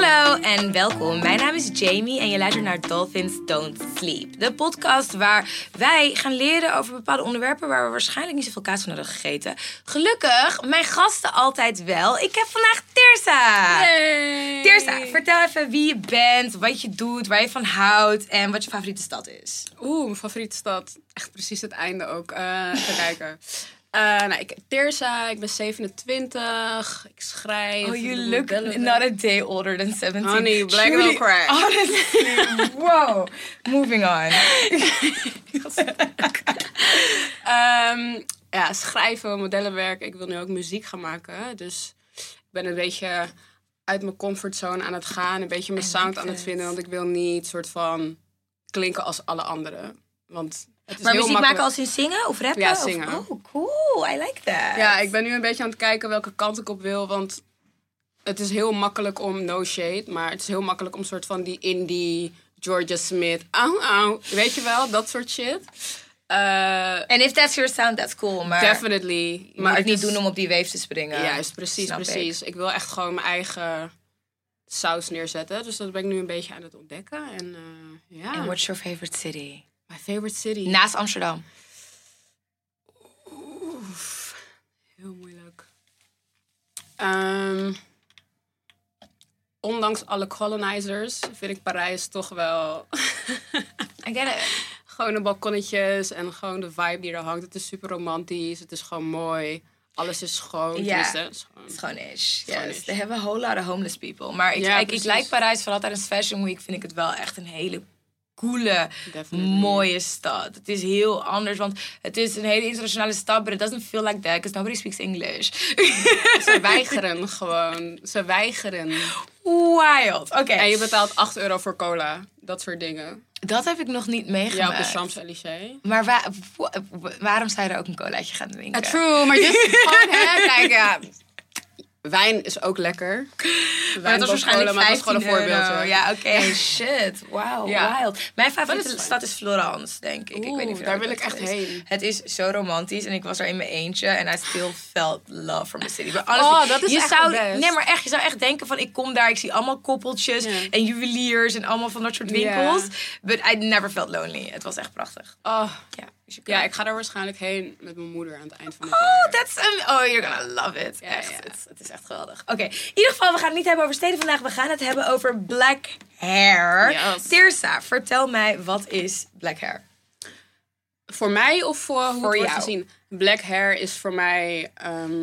Hallo en welkom. Mijn naam is Jamie en je luistert naar Dolphins Don't Sleep. De podcast waar wij gaan leren over bepaalde onderwerpen waar we waarschijnlijk niet zoveel kaas van hebben gegeten. Gelukkig, mijn gasten altijd wel. Ik heb vandaag Tirsa. Yay. Tirsa, vertel even wie je bent, wat je doet, waar je van houdt en wat je favoriete stad is. Mijn favoriete stad. Echt precies het einde ook. Even kijken. Tirsa, ik ben 27. Ik schrijf. Oh, you look not a day older than 17. Honey, black no crack. Honestly, wow. Moving on. Schrijven, modellenwerk. Ik wil nu ook muziek gaan maken. Dus ik ben een beetje uit mijn comfortzone aan het gaan. Een beetje mijn sound aan het vinden. Want ik wil niet soort van klinken als alle anderen. Want het is maar heel muziek makkelijk. maken als in zingen of rappen? Ja, zingen. Oh, cool. I like that. Ja, ik ben nu een beetje aan het kijken welke kant ik op wil. Want het is heel makkelijk om, no shade, maar het is heel makkelijk om soort van die indie, Georgia Smith, weet je wel, dat soort shit. En if that's your sound, that's cool. Maar definitely. maar het niet doen om op die wave te springen. Juist, precies. Ik wil echt gewoon mijn eigen saus neerzetten. Dus dat ben ik nu een beetje aan het ontdekken. En And what's your favorite city? My favorite city? Naast Amsterdam. Heel moeilijk. Ondanks alle colonizers vind ik Parijs toch wel... I get it. Gewoon de balkonnetjes en gewoon de vibe die er hangt. Het is super romantisch. Het is gewoon mooi. Alles is schoon. Ja, het is gewoon ish. Gewoon Yes. ish. They have a whole lot of homeless people. Maar ik like Parijs, vooral tijdens Fashion Week vind ik het wel echt een hele coole, mooie stad. Het is heel anders, want het is een hele internationale stad, but it doesn't feel like that, because nobody speaks English. Ze weigeren gewoon. Ze weigeren. Wild. Oké. En je betaalt €8 voor cola. Dat soort dingen. Dat heb ik nog niet meegemaakt. Ja, op de Champs-Élysées. Maar waarom zou je er ook een colaatje gaan drinken? True, maar just gewoon, hè. Kijk, ja. Wijn is ook lekker. Maar het was waarschijnlijk maar het was gewoon een voorbeeldje. Ja, oké. Shit. Wauw, Ja. wild. Mijn favoriete stad is Florence, denk ik. Ik weet niet of daar wil ik echt heen. Het is zo romantisch en ik was er in mijn eentje en I still felt love from the city. But dat is je echt zou, het best. nee, maar echt, je zou echt denken van ik kom daar, ik zie allemaal koppeltjes en juweliers en allemaal van dat soort winkels. But I never felt lonely. Het was echt prachtig. Ja, ik ga daar waarschijnlijk heen met mijn moeder aan het eind van het jaar. You're gonna love it. Ja, echt, ja. Het is echt geweldig. Oké, in ieder geval, we gaan het niet hebben over steden vandaag. We gaan het hebben over black hair. Yes. Tirsa, vertel mij, wat is black hair? Voor mij of voor hoe Voor het wordt jou. gezien? Black hair is voor mij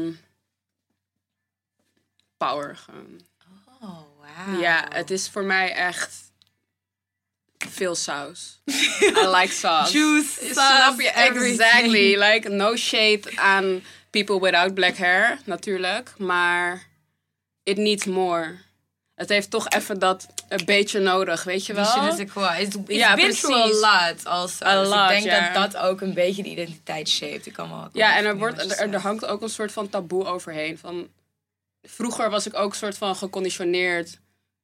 power gewoon. Oh, wow. Ja, het is voor mij echt veel saus. I like sauce. Juice, Snap je? everything. Exactly. Like, no shade aan people without black hair, natuurlijk. Maar it needs more. Het heeft toch even dat een beetje nodig, weet je wel? It's Ja, been precies. through a lot also. A Dus lot, ik denk ja. dat ook een beetje de identiteit shaped. Ik kan wel Ja, en er hangt ook een soort van taboe overheen. Van, vroeger was ik ook soort van geconditioneerd.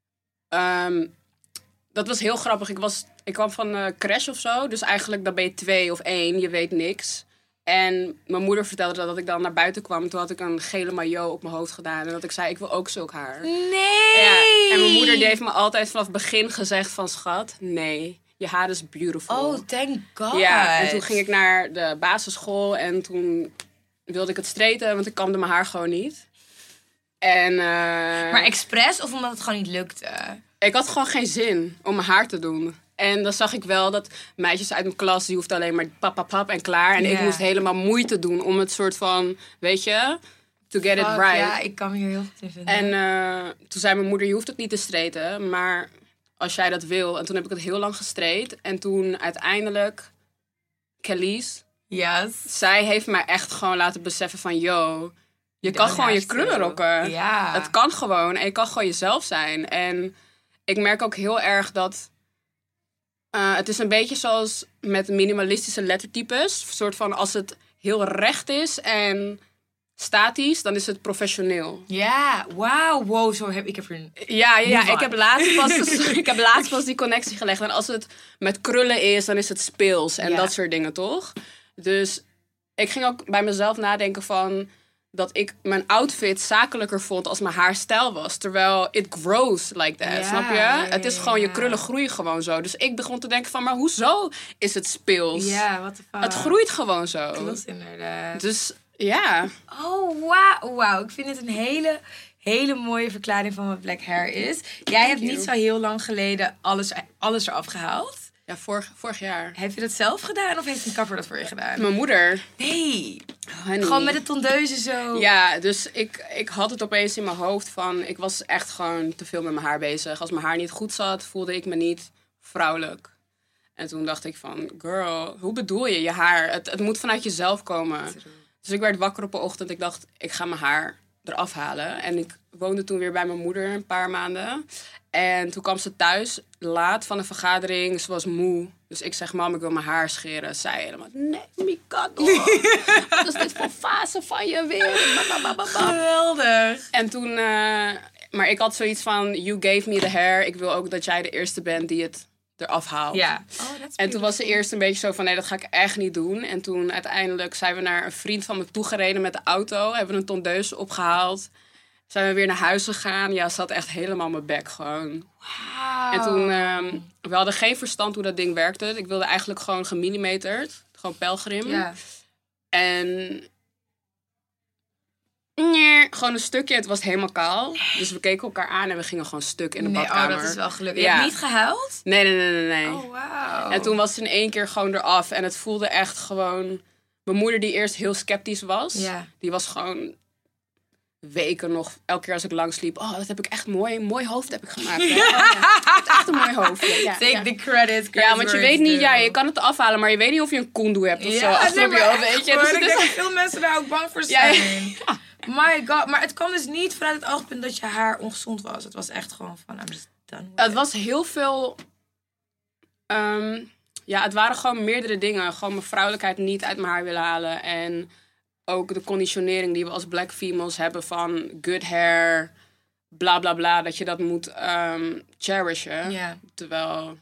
Dat was heel grappig. Ik kwam van Crash of zo. Dus eigenlijk dan ben je 2 of 1. Je weet niks. En mijn moeder vertelde dat ik dan naar buiten kwam. Toen had ik een gele maillot op mijn hoofd gedaan. En dat ik zei, ik wil ook zulk haar. Nee! Ja, en mijn moeder die heeft me altijd vanaf het begin gezegd van... Schat, nee, je haar is beautiful. Oh, thank God. Ja, en toen ging ik naar de basisschool. En toen wilde ik het straighten, want ik kamde mijn haar gewoon niet. En, Maar expres of omdat het gewoon niet lukte? ik had gewoon geen zin om mijn haar te doen. En dan zag ik wel dat meisjes uit mijn klas... die hoefden alleen maar pap en klaar. En ik moest helemaal moeite doen om het soort van... Weet je, to get it right. Ja, ik kan me hier heel goed in vinden. En toen zei mijn moeder, je hoeft het niet te straighten. Maar als jij dat wil... En toen heb ik het heel lang gestraight. En toen uiteindelijk... Kelly's. Yes. Zij heeft mij echt gewoon laten beseffen van... Yo, je kan gewoon je krullen rocken. Ja. Het kan gewoon. En je kan gewoon jezelf zijn. En ik merk ook heel erg dat... het is een beetje zoals met minimalistische lettertypes. Een soort van als het heel recht is en statisch, dan is het professioneel. Ja, wauw. Wow, zo heb ik er een... Ja. Move on. Ik heb laatst pas die connectie gelegd. En als het met krullen is, dan is het speels. En dat soort dingen, toch? Dus ik ging ook bij mezelf nadenken van... dat ik mijn outfit zakelijker vond als mijn haarstijl was. Terwijl it grows like that, snap je? Het is gewoon, je krullen groeien gewoon zo. Dus ik begon te denken van, maar hoezo is het speels? Ja, what the fuck. Het groeit gewoon zo. Klopt inderdaad. Dus ja. Oh, wauw. Ik vind het een hele mooie verklaring van wat black hair is. Jij hebt niet zo heel lang geleden alles eraf gehaald. Ja, vorig jaar. Heb je dat zelf gedaan of heeft een kapper dat voor je gedaan? Mijn moeder. Nee. Honey. Gewoon met de tondeuze zo. Ja, dus ik had het opeens in mijn hoofd van... Ik was echt gewoon te veel met mijn haar bezig. Als mijn haar niet goed zat, voelde ik me niet vrouwelijk. En toen dacht ik van... Girl, hoe bedoel je haar? Het moet vanuit jezelf komen. Dus ik werd wakker op een ochtend. Ik dacht, ik ga mijn haar eraf halen. En ik woonde toen weer bij mijn moeder een paar maanden. En toen kwam ze thuis laat van een vergadering. Ze was moe. Dus ik zeg, mam, ik wil mijn haar scheren. Zij helemaal, nee, Mikado. Wat is dit voor fase van je weer? Geweldig. En toen... maar ik had zoiets van, you gave me the hair. Ik wil ook dat jij de eerste bent die het eraf haalt. Ja. En toen was ze eerst een beetje zo van, nee, dat ga ik echt niet doen. En toen uiteindelijk zijn we naar een vriend van me toegereden met de auto. Hebben we een tondeuse opgehaald. Zijn we weer naar huis gegaan. Ja, ze had echt helemaal mijn bek gewoon. Wow. En toen, we hadden geen verstand hoe dat ding werkte. Ik wilde eigenlijk gewoon gemillimeterd. Gewoon pelgrim. Ja. En... Nee, gewoon een stukje. Het was helemaal kaal. Dus we keken elkaar aan en we gingen gewoon stuk in de badkamer. Oh, dat is wel gelukkig. Je hebt niet gehuild? Nee. Oh, wauw. En toen was het in één keer gewoon eraf. En het voelde echt gewoon... Mijn moeder die eerst heel sceptisch was. Ja. Die was gewoon... weken nog, elke keer als ik langs liep... Oh, dat heb ik echt mooi hoofd heb ik gemaakt. Hè? Het is echt een mooi hoofd. Ja, Take the credit. Ja, want je weet niet... Ja, je kan het afhalen, maar je weet niet of je een koendoe hebt of zo. Achter op je hoofd, weet je. Dus ik denk dat veel mensen daar ook bang voor zijn. Ja. My god. Maar het kwam dus niet vanuit het oogpunt dat je haar ongezond was. Het was echt gewoon van... I'm just done with het was heel veel... het waren gewoon meerdere dingen. Gewoon mijn vrouwelijkheid niet uit mijn haar willen halen. En ook de conditionering die we als black females hebben van good hair, bla bla bla. Dat je dat moet cherishen. Ja. Terwijl...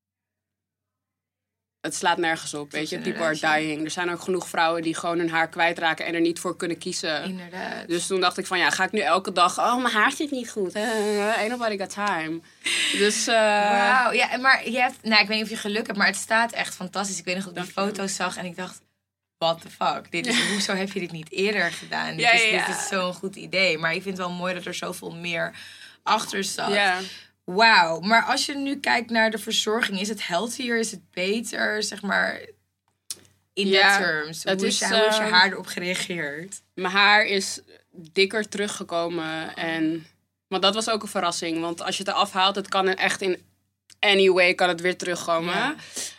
Het slaat nergens op, weet je. People are dying. Er zijn ook genoeg vrouwen die gewoon hun haar kwijtraken en er niet voor kunnen kiezen. Inderdaad. Dus toen dacht ik van, ja, ga ik nu elke dag... Oh, mijn haar zit niet goed. Ain't nobody got time. Dus... Wauw. Ja, maar je hebt... Nou, ik weet niet of je geluk hebt, maar het staat echt fantastisch. Ik weet nog dat ik die foto's zag en ik dacht... What the fuck? Hoezo heb je dit niet eerder gedaan? Dit is zo'n goed idee. Maar ik vind het wel mooi dat er zoveel meer achter zat. Ja. Wauw, maar als je nu kijkt naar de verzorging, is het healthier, is het beter, zeg maar, in that terms? Hoe is je haar erop gereageerd? Mijn haar is dikker teruggekomen. Maar dat was ook een verrassing, want als je het eraf haalt, het kan echt in any way kan het weer terugkomen.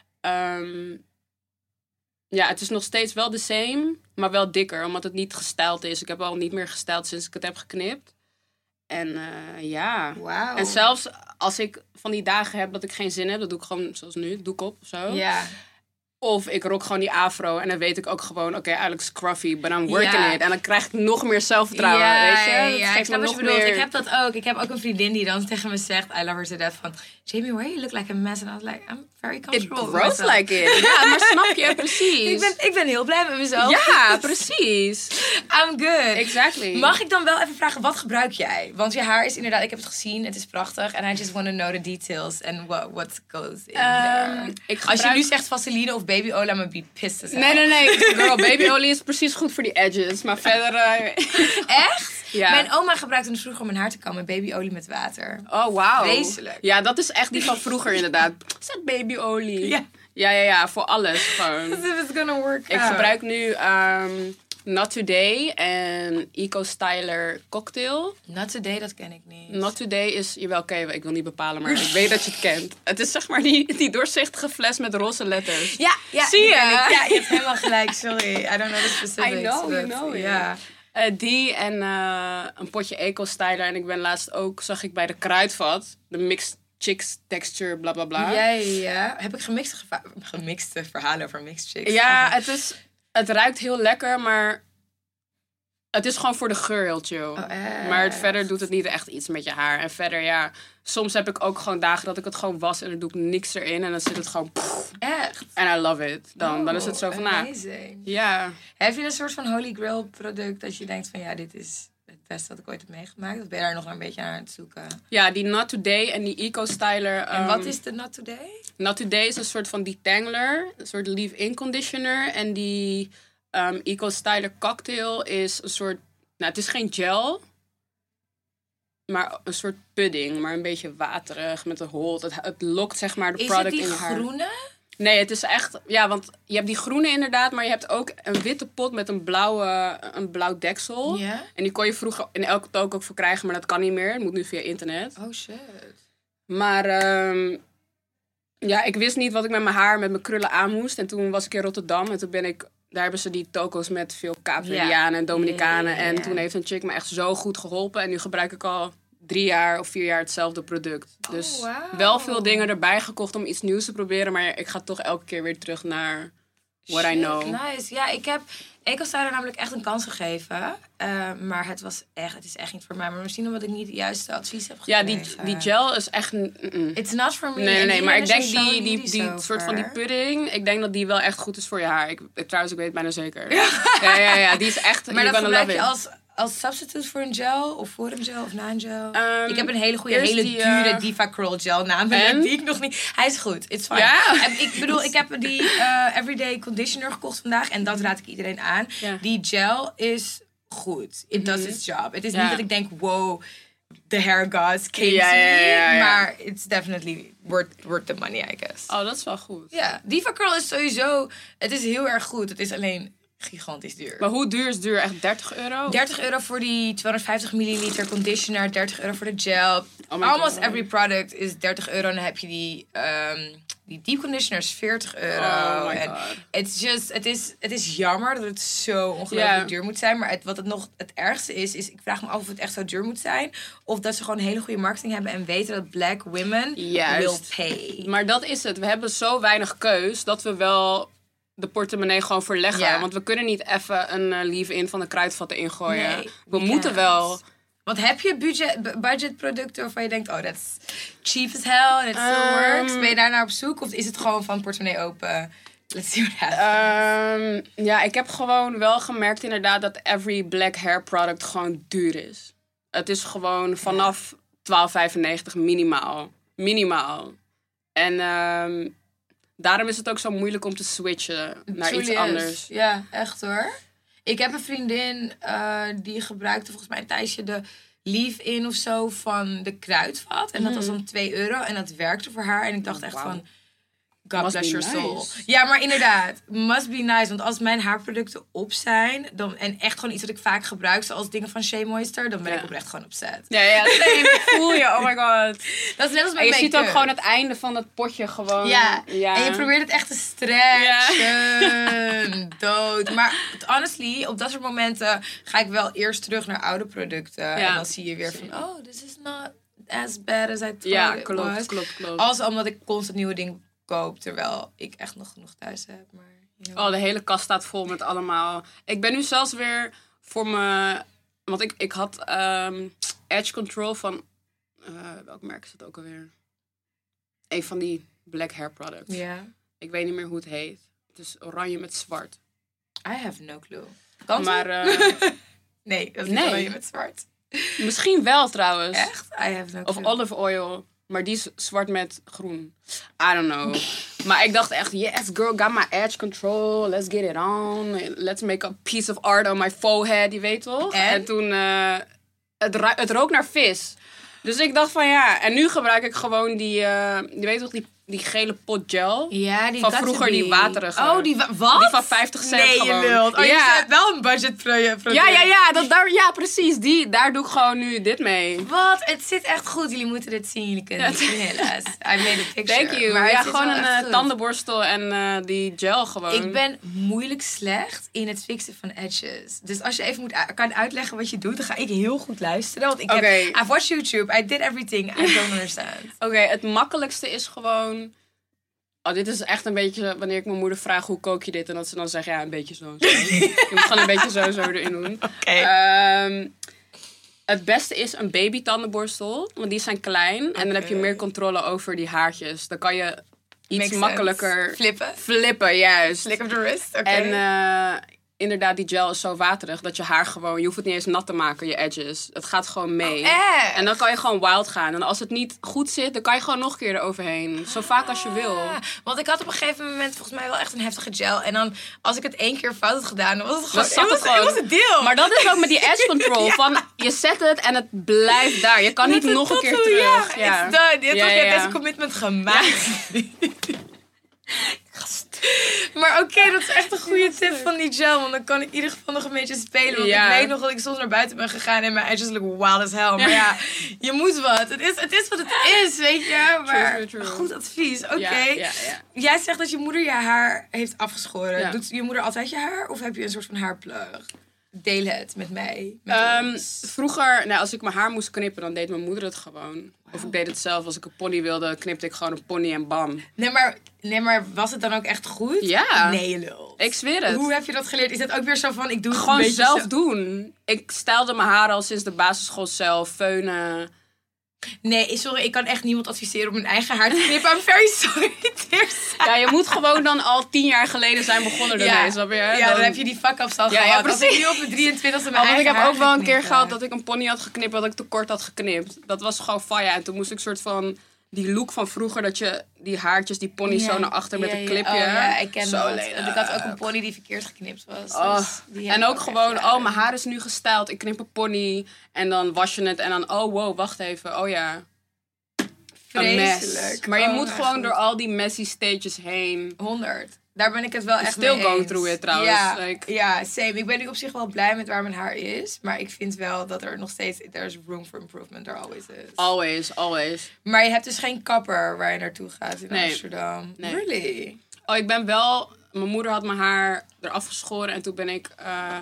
Ja. Het is nog steeds wel the same, maar wel dikker, omdat het niet gestyled is. Ik heb al niet meer gestyled sinds ik het heb geknipt. En ja. Wow. En zelfs als ik van die dagen heb dat ik geen zin heb, dat doe ik gewoon zoals nu, doek op of zo. Ja. Of ik rock gewoon die afro en dan weet ik ook gewoon, oké, eigenlijk scruffy, but I'm working it. En dan krijg ik nog meer zelfvertrouwen, weet je? Ja, ik snap wat je bedoelt. Ik heb dat ook. Ik heb ook een vriendin die dan tegen me zegt, I love her to death, van, Jamie, why you look like a mess? And I was like, I'm very comfortable. It grows like it. Ja, maar snap je, precies. Ik ben heel blij met mezelf. Ja, precies. I'm good. Exactly. Mag ik dan wel even vragen, wat gebruik jij? Want je haar is inderdaad, ik heb het gezien, het is prachtig. And I just want to know the details and what goes in there. Als je nu zegt Vaseline of babyolie, I'm gonna be pissed as hell. Nee. Girl, babyolie is precies goed voor die edges. Maar verder... Echt? Ja. Mijn oma gebruikte het vroeger om mijn haar te kammen. Babyolie met water. Oh, wauw. Wezenlijk. Ja, dat is echt die van vroeger inderdaad. Zet babyolie. Ja. Voor alles gewoon. As if it's gonna work Ik gebruik nu Not Today en Eco Styler Cocktail. Not Today, dat ken ik niet. Not Today is... Jawel, ik wil niet bepalen, maar ik weet dat je het kent. Het is zeg maar die doorzichtige fles met roze letters. Ja. Zie je? Ja, je hebt helemaal gelijk. Sorry, I don't know the specifics. I know, you know it. Ja. Die en een potje Eco Styler. En ik ben laatst ook, zag ik bij de Kruidvat, de Mixed Chicks Texture, bla bla bla. Ja. Heb ik gemixte verhalen over Mixed Chicks? Ja, het ruikt heel lekker, maar Het is gewoon voor de geur heel chill. Oh, echt? Maar verder doet het niet echt iets met je haar. En verder, ja, soms heb ik ook gewoon dagen dat ik het gewoon was en dan doe ik niks erin. En dan zit het gewoon... Echt? En I love it. Dan is het zo van, amazing. Ja. Heb je een soort van holy grail product dat je denkt van, ja, dit is het beste wat ik ooit heb meegemaakt? Of ben je daar nog een beetje naar aan het zoeken? Ja, die Not Today en die Eco Styler. En wat is de Not Today? Not Today is een soort van detangler, een soort leave-in conditioner. En die Eco Styler Cocktail is een soort... Nou, het is geen gel, maar een soort pudding. Maar een beetje waterig, met een holt. Het lokt zeg maar de product in je haar. Is het die groene? Nee, het is echt... Ja, want je hebt die groene inderdaad, maar je hebt ook een witte pot met een blauw deksel. Ja. En die kon je vroeger in elke took ook verkrijgen, maar dat kan niet meer. Het moet nu via internet. Oh, shit. Maar ja, ik wist niet wat ik met mijn haar, met mijn krullen aan moest. En toen was ik in Rotterdam en toen ben ik... Daar hebben ze die toko's met veel Kaapverdianen en Dominicanen. Ja. En toen heeft een chick me echt zo goed geholpen. En nu gebruik ik al 3 jaar of 4 jaar hetzelfde product. Dus wauw. wel veel dingen erbij gekocht om iets nieuws te proberen. Maar ik ga toch elke keer weer terug naar what I know. Nice. Ja, ik heb EcoStyler namelijk echt een kans gegeven. Maar het is echt niet voor mij. Maar misschien omdat ik niet het juiste advies heb Ja, gekregen. die gel is echt... It's not for me. Nee, maar ik denk die over. soort van die pudding... Ik denk dat die wel echt goed is voor je haar. Trouwens, ik weet het bijna zeker. Ja, die is echt... Maar you're dat gonna gebruik love je it. als substitute voor een gel? Of voor een gel of na een gel? Ik heb een hele goede, eerst hele die, dure Diva Curl gel namelijk. en? Die ik nog niet... Hij is goed. It's fine. Ja? En ik bedoel, ik heb die Everyday Conditioner gekocht vandaag. En dat raad ik iedereen aan. Ja. Die gel is goed. It does its job. Het is niet dat ik denk, wow, the hair gods came to me. Maar it's definitely worth the money, I guess. Oh, dat is wel goed. Ja, Diva Curl is sowieso... Het is heel erg goed. Het is alleen gigantisch duur. Maar hoe duur is duur? Echt €30? €30 voor die 250 milliliter conditioner, €30 voor de gel. Oh my Almost God. every product is €30. En dan heb je die deep conditioner is €40. Oh my en God. het is jammer dat het zo ongelooflijk duur moet zijn. Maar wat het nog het ergste is ik vraag me af of het echt zo duur moet zijn. Of dat ze gewoon hele goede marketing hebben en weten dat black women will pay. Maar dat is het. We hebben zo weinig keus dat we wel de portemonnee gewoon verleggen. Ja. Want we kunnen niet even een leave-in van de kruidvat erin gooien. Nee, we moeten wel... Want heb je budgetproducten waarvan je denkt, oh, that's cheap as hell and it still works? Ben je daar naar op zoek? Of is het gewoon van portemonnee open? Let's see what happens. Ja, ik heb gewoon wel gemerkt inderdaad dat every black hair product gewoon duur is. Het is gewoon vanaf $12,95 minimaal. Minimaal. En daarom is het ook zo moeilijk om te switchen naar iets anders. Ja, echt hoor. Ik heb een vriendin die gebruikte volgens mij een tijdje de leave-in of zo van de kruidvat. En dat was om €2. En dat werkte voor haar. En ik dacht echt van, God Must bless be your soul. nice. Ja, maar inderdaad. Must be nice. Want als mijn haarproducten op zijn... en echt gewoon iets wat ik vaak gebruik... zoals dingen van Shea Moisture... dan ben ik oprecht gewoon upset. Ja, same. Ik voel je. Oh my god. Dat is net als met En je ziet ook make-up. gewoon het einde van het potje gewoon. Ja, en je probeert het echt te stretchen. Dood. Maar honestly, op dat soort momenten ga ik wel eerst terug naar oude producten. Ja. En dan zie je weer van, oh, this is not as bad as I thought it was. Klopt. Als omdat ik constant nieuwe dingen koop, terwijl ik echt nog genoeg thuis heb. Maar, you know. Oh, de hele kast staat vol met allemaal. Ik ben nu zelfs weer voor me... Want ik had Edge Control van... welk merk is dat ook alweer? Een van die black hair products. Ja. Ik weet niet meer hoe het heet. Het is oranje met zwart. I have no clue. Kan Maar nee, dat is niet oranje met zwart. misschien wel trouwens. Echt? I have no Of clue. olive oil. Maar die is zwart met groen. I don't know. Maar ik dacht echt, yes girl, got my edge control. Let's get it on. Let's make a piece of art on my forehead. Je weet toch? En toen, het rook naar vis. Dus ik dacht van ja. En nu gebruik ik gewoon die, je weet toch, die gele pot gel. Ja, die van vroeger, die waterige. Oh, wat? Die van 50 cent nee, gewoon. je lult. Oh, ja. je zet wel een budgetproduct. Ja, precies. Daar doe ik gewoon nu dit mee. Wat? Het zit echt goed. Jullie moeten dit zien. Jullie kunnen het zien helaas. I made a picture. Thank you. Maar Ja, het zit gewoon wel echt een goed. tandenborstel en die gel gewoon. Ik ben moeilijk slecht in het fixen van edges. Dus als je even kan uitleggen wat je doet, dan ga ik heel goed luisteren. Want ik I've watched YouTube. I did everything. I don't understand. Oké, het makkelijkste is gewoon... Oh, dit is echt een beetje wanneer ik mijn moeder vraag hoe kook je dit? En dat ze dan zegt, ja, een beetje zo. Je moet gewoon een beetje zo erin doen. Oké. Het beste is een baby tandenborstel. Want die zijn klein. En dan heb je meer controle over die haartjes. Dan kan je iets makkelijker... Flippen, juist. Flick of the wrist, oké. En inderdaad, die gel is zo waterig dat je haar gewoon... Je hoeft het niet eens nat te maken, je edges. Het gaat gewoon mee. Echt? En dan kan je gewoon wild gaan. En als het niet goed zit, dan kan je gewoon nog een keer eroverheen. Zo vaak als je wil. Want ik had op een gegeven moment volgens mij wel echt een heftige gel. En dan, als ik het 1 keer fout had gedaan, dan was het gewoon... Het was een deel. Maar dat is ook met die edge control. Ja. Van, je zet het en het blijft daar. Je kan niet nog een keer terug. Ja, it's done. Je hebt deze commitment gemaakt. Ja. Maar oké, dat is echt een goede tip van die gel. Want dan kan ik in ieder geval nog een beetje spelen. Want ik weet nog dat ik soms naar buiten ben gegaan en mijn edges look wild as hell. Maar ja, je moet wat. Het is wat het is, weet je. Maar true. Goed advies. Oké. Jij zegt dat je moeder je haar heeft afgeschoren. Ja. Doet je moeder altijd je haar? Of heb je een soort van haarplug? Deel het met mij. Vroeger, als ik mijn haar moest knippen, dan deed mijn moeder het gewoon. Wow. Of ik deed het zelf. Als ik een pony wilde, knipte ik gewoon een pony en bam. Nee, maar was het dan ook echt goed? Ja. Nee, lul. Ik zweer het. Hoe heb je dat geleerd? Is dat ook weer zo van, ik doe het gewoon een beetje zelf doen. Ik stylde mijn haar al sinds de basisschool zelf. Feunen. Nee, sorry, ik kan echt niemand adviseren om mijn eigen haar te knippen. I'm very sorry. Ja, je moet gewoon dan al 10 jaar geleden zijn begonnen ermee, snap je? Ja, dan heb je die fuck-ups al gehad. Ja, precies. Als ik nu op mijn 23e mijn eigen ik heb haar ook wel een keer gehad dat ik een pony had geknipt, dat ik te kort had geknipt. Dat was gewoon fire. En toen moest ik soort van die look van vroeger, dat je die haartjes, die pony zo naar achter met een clipje. Oh ja, ik ken zo dat. Want ik had ook een pony die verkeerd geknipt was. Dus en ook gewoon, mijn haar is nu gestyled. Ik knip een pony en dan was je het en dan, oh wow, wacht even. Oh ja. Vreselijk. Maar je moet gewoon door al die messy stages heen. 100. Daar ben ik het wel echt mee still going through it trouwens. Ja, same. Ik ben nu op zich wel blij met waar mijn haar is. Maar ik vind wel dat er nog steeds... There's room for improvement. There always is. Always. Maar je hebt dus geen kapper waar je naartoe gaat in Amsterdam. Nee. Really? Oh, ik ben wel... Mijn moeder had mijn haar eraf geschoren. En toen ben ik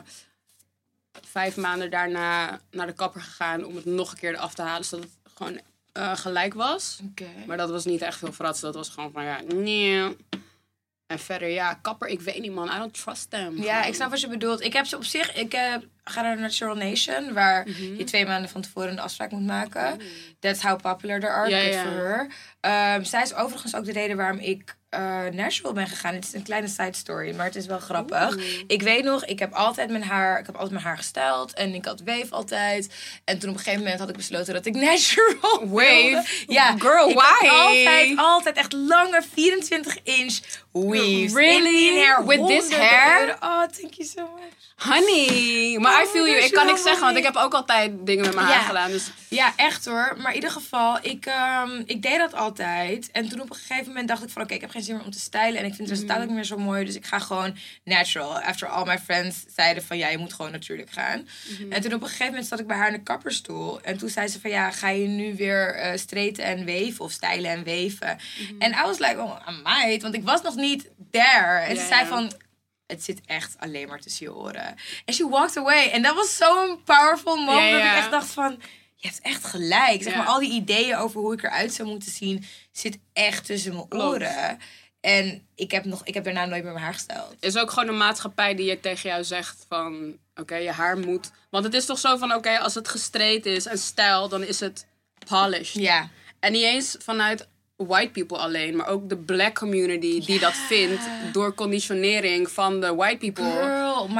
5 maanden daarna naar de kapper gegaan om het nog een keer eraf te halen. Zodat het gewoon gelijk was. Okay. Maar dat was niet echt veel verrast. Dat was gewoon van, nee... En verder, kapper, ik weet niet, man. I don't trust them. Ja, ik snap wat je bedoelt. Ik heb ze op zich... Ik ga naar Natural Nation, waar je 2 maanden van tevoren een afspraak moet maken. That's how popular they are. Good for her. Zij is overigens ook de reden waarom ik natural ben gegaan. Het is een kleine side story, maar het is wel grappig. Ik weet nog, ik heb altijd mijn haar gestyled. En ik had wave altijd. En toen op een gegeven moment had ik besloten dat ik natural wave? Ja, girl, why? Altijd echt lange 24-inch weaves. Really? Hair, with this hair? Oh, thank you so much. Honey, maar I feel you. Ik kan niks zeggen, want ik heb ook altijd dingen met mijn haar gedaan. Dus. Ja, echt hoor. Maar in ieder geval, ik deed dat altijd. En toen op een gegeven moment dacht ik van, oké, ik heb geen zin meer om te stylen. En ik vind het resultaat ook niet meer zo mooi. Dus ik ga gewoon natural. After all my friends zeiden van, ja, je moet gewoon natuurlijk gaan. En toen op een gegeven moment zat ik bij haar in de kapperstoel. En toen zei ze van, ja, ga je nu weer straighten en weven? Of stylen en weven? En I was like, oh, I might. Want ik was nog niet there. En ze zei van... Het zit echt alleen maar tussen je oren. En she walked away. En dat was zo'n powerful moment. Dat ik echt dacht van... Je hebt echt gelijk. Zeg maar, al die ideeën over hoe ik eruit zou moeten zien... zit echt tussen mijn oren. En ik heb daarna nooit meer mijn haar gesteld. Is ook gewoon een maatschappij die je tegen jou zegt van... Oké, je haar moet... Want het is toch zo van... Oké, als het gestraight is en stijl... dan is het polished. Ja. En niet eens vanuit... white people alleen, maar ook de black community die dat vindt door conditionering van de white people. Girl,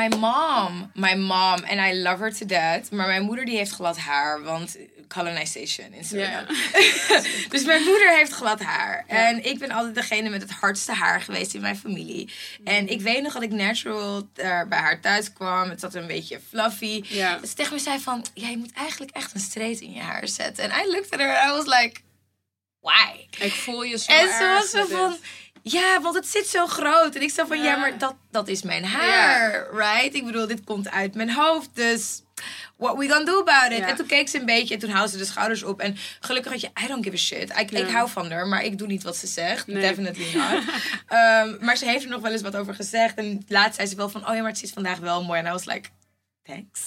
my mom, and I love her to death, maar mijn moeder die heeft glad haar, want colonization in Suriname. Dus mijn moeder heeft glad haar. En ik ben altijd degene met het hardste haar geweest in mijn familie. En ik weet nog dat ik natural bij haar thuis kwam. Het zat een beetje fluffy. Dus tegen me zei van, ja, je moet eigenlijk echt een straight in je haar zetten. En I looked at her and I was like... Why? Ik voel je zo en ze was zo van... Ja, want het zit zo groot. En ik zei van... Ja, maar dat is mijn haar. Right? Ik bedoel, dit komt uit mijn hoofd. Dus... What we gonna do about it? En toen keek ze een beetje. En toen haalde ze de schouders op. En gelukkig had je... I don't give a shit. Ik hou van haar. Maar ik doe niet wat ze zegt. Nee. Definitely not. Maar ze heeft er nog wel eens wat over gezegd. En laatst zei ze wel van... Oh ja, maar het zit vandaag wel mooi. En I was like... thanks.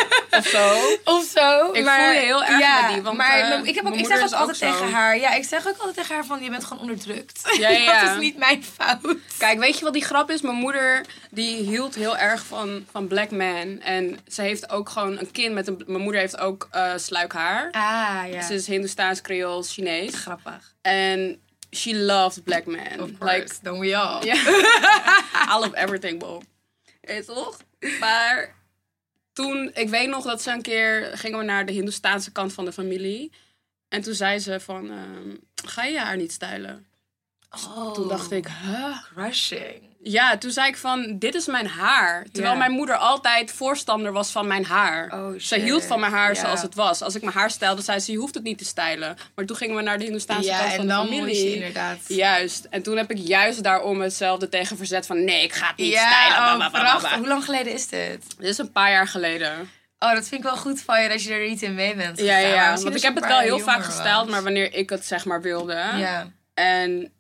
Of zo. Ik voel je heel erg met die. Want, maar ik zeg ook altijd tegen haar... Ja, ik zeg ook altijd tegen haar van... Je bent gewoon onderdrukt. Ja. Dat is niet mijn fout. Kijk, weet je wat die grap is? Mijn moeder, die hield heel erg van black man. En ze heeft ook gewoon een kind met mijn moeder heeft ook sluikhaar. Ah, ja. Ze is Hindoestaans, Creools, Chinees. Grappig. En she loves black men. Of course, don't we all. Yeah. I love everything, Bob. Weet je toch? Maar toen, ik weet nog dat ze een keer... Gingen we naar de Hindoestaanse kant van de familie. En toen zei ze van... ga je haar niet stylen? Oh, toen dacht ik, huh? Crushing. Ja, toen zei ik van, dit is mijn haar. Terwijl mijn moeder altijd voorstander was van mijn haar. Oh, shit. Ze hield van mijn haar zoals het was. Als ik mijn haar stylde, zei ze, je hoeft het niet te stylen. Maar toen gingen we naar de Hindoestaanse kant van de familie. Ja, en dan moest je inderdaad. Juist. En toen heb ik juist daarom hetzelfde tegen verzet van, nee, ik ga het niet stylen. Prachtig. Hoe lang geleden is dit? Dit is een paar jaar geleden. Oh, dat vind ik wel goed van je, dat je er niet in mee bent. Ja. Want ik heb het wel heel vaak gestyled, maar wanneer ik het zeg maar wilde. Ja. En...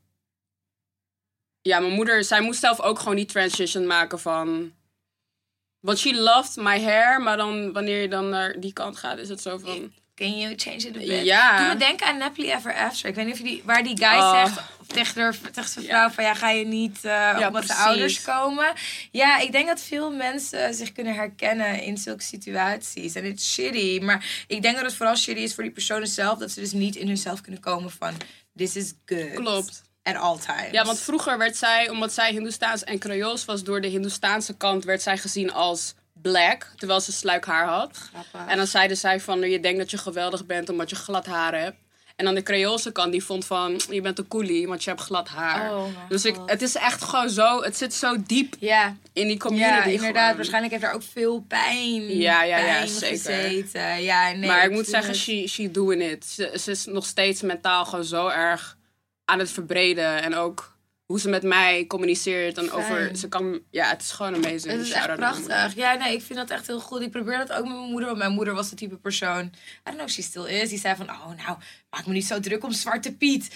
Ja, mijn moeder, zij moest zelf ook gewoon die transition maken van... Want she loved my hair, maar dan wanneer je dan naar die kant gaat, is het zo van... Can you change it a bit? Ja. Doe me denken aan Happily Ever After. Ik weet niet of je waar die guy zegt tegen zijn vrouw van... Ja, ga je niet omdat de ouders komen? Ja, ik denk dat veel mensen zich kunnen herkennen in zulke situaties. En het is shitty. Maar ik denk dat het vooral shitty is voor die personen zelf... dat ze dus niet in hunzelf kunnen komen van... This is good. Klopt. At all times. Ja, want vroeger werd zij, omdat zij Hindoestaans en Creools was... door de Hindoestaanse kant werd zij gezien als black... terwijl ze sluikhaar had. Grappig. En dan zeiden zij van, je denkt dat je geweldig bent omdat je glad haar hebt. En dan de Creoolse kant, die vond van... je bent een coolie, want je hebt glad haar. Dus het is echt gewoon zo... het zit zo diep in die community. Ja, inderdaad. Gewoon. Waarschijnlijk heeft daar ook veel pijn Ja, zeker. gezeten. Ja, nee, maar ik moet zeggen, she doing it. Ze is nog steeds mentaal gewoon zo erg aan het verbreden. En ook hoe ze met mij communiceert. En over, ze kan, het is gewoon amazing. Het is echt prachtig. Ja, nee, ik vind dat echt heel goed. Ik probeer dat ook met mijn moeder. Want mijn moeder was de type persoon... I don't know if she still is. Die zei van, maak me niet zo druk om Zwarte Piet.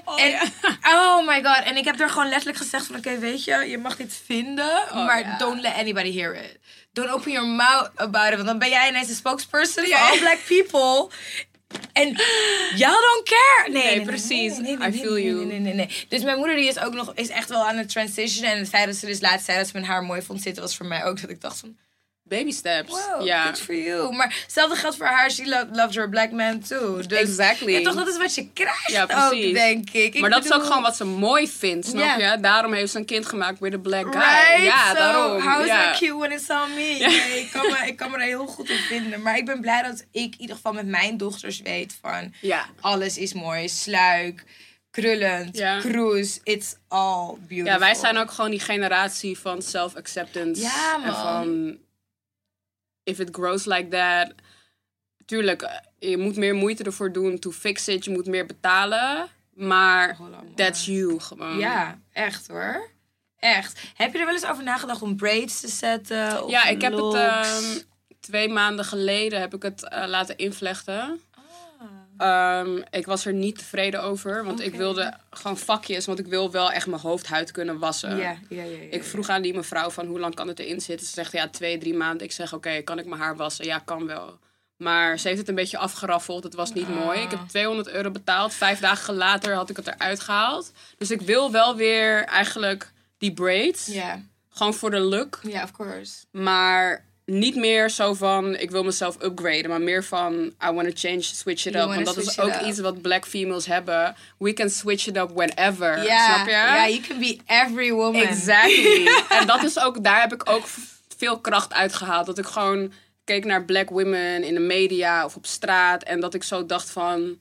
Oh my god. En ik heb er gewoon letterlijk gezegd van... Oké, weet je, je mag dit vinden. maar don't let anybody hear it. Don't open your mouth about it. Want dan ben jij ineens de spokesperson for all black people... En y'all don't care. Nee, precies. I feel you. Nee. Dus mijn moeder die is echt wel aan het transitionen. En het feit dat ze dus laatst zei dat ze mijn haar mooi vond zitten... was voor mij ook dat ik dacht van... Baby steps. Wow, good for you. Maar hetzelfde geldt voor haar. She loves her black man too. Dus, exactly. Ja, toch, dat is wat je krijgt precies. ook, denk ik. Maar dat is ook gewoon wat ze mooi vindt, snap je? Daarom heeft ze een kind gemaakt with a black guy. Right? Ja, daarom. How is that cute when it's on me? Nee, ik kan me daar heel goed in vinden. Maar ik ben blij dat ik in ieder geval met mijn dochters weet van... alles is mooi. Sluik, krullend, kroes. It's all beautiful. Ja, wij zijn ook gewoon die generatie van self-acceptance. Ja, man. En van... If it grows like that... Tuurlijk, je moet meer moeite ervoor doen to fix it. Je moet meer betalen. Maar that's you gewoon. Ja, echt hoor. Echt. Heb je er wel eens over nagedacht om braids te zetten? Of ik heb het 2 maanden geleden heb ik het laten invlechten. Ik was er niet tevreden over. Want ik wilde gewoon vakjes. Want ik wil wel echt mijn hoofdhuid kunnen wassen. Ja. Ik vroeg aan die mevrouw van hoe lang kan het erin zitten. Ze zegt 2-3 maanden. Ik zeg oké, kan ik mijn haar wassen? Ja, kan wel. Maar ze heeft het een beetje afgeraffeld. Het was niet mooi. Ik heb €200 betaald. 5 dagen later had ik het eruit gehaald. Dus ik wil wel weer eigenlijk die braids. Ja. Gewoon voor de look. Ja, of course. Maar niet meer zo van, ik wil mezelf upgraden. Maar meer van, I want to change, switch it up. Want dat is ook iets wat black females hebben. We can switch it up whenever. Snap je? Ja, you can be every woman. Exactly. En dat is ook, daar heb ik ook veel kracht uit gehaald. Dat ik gewoon keek naar black women in de media of op straat. En dat ik zo dacht van...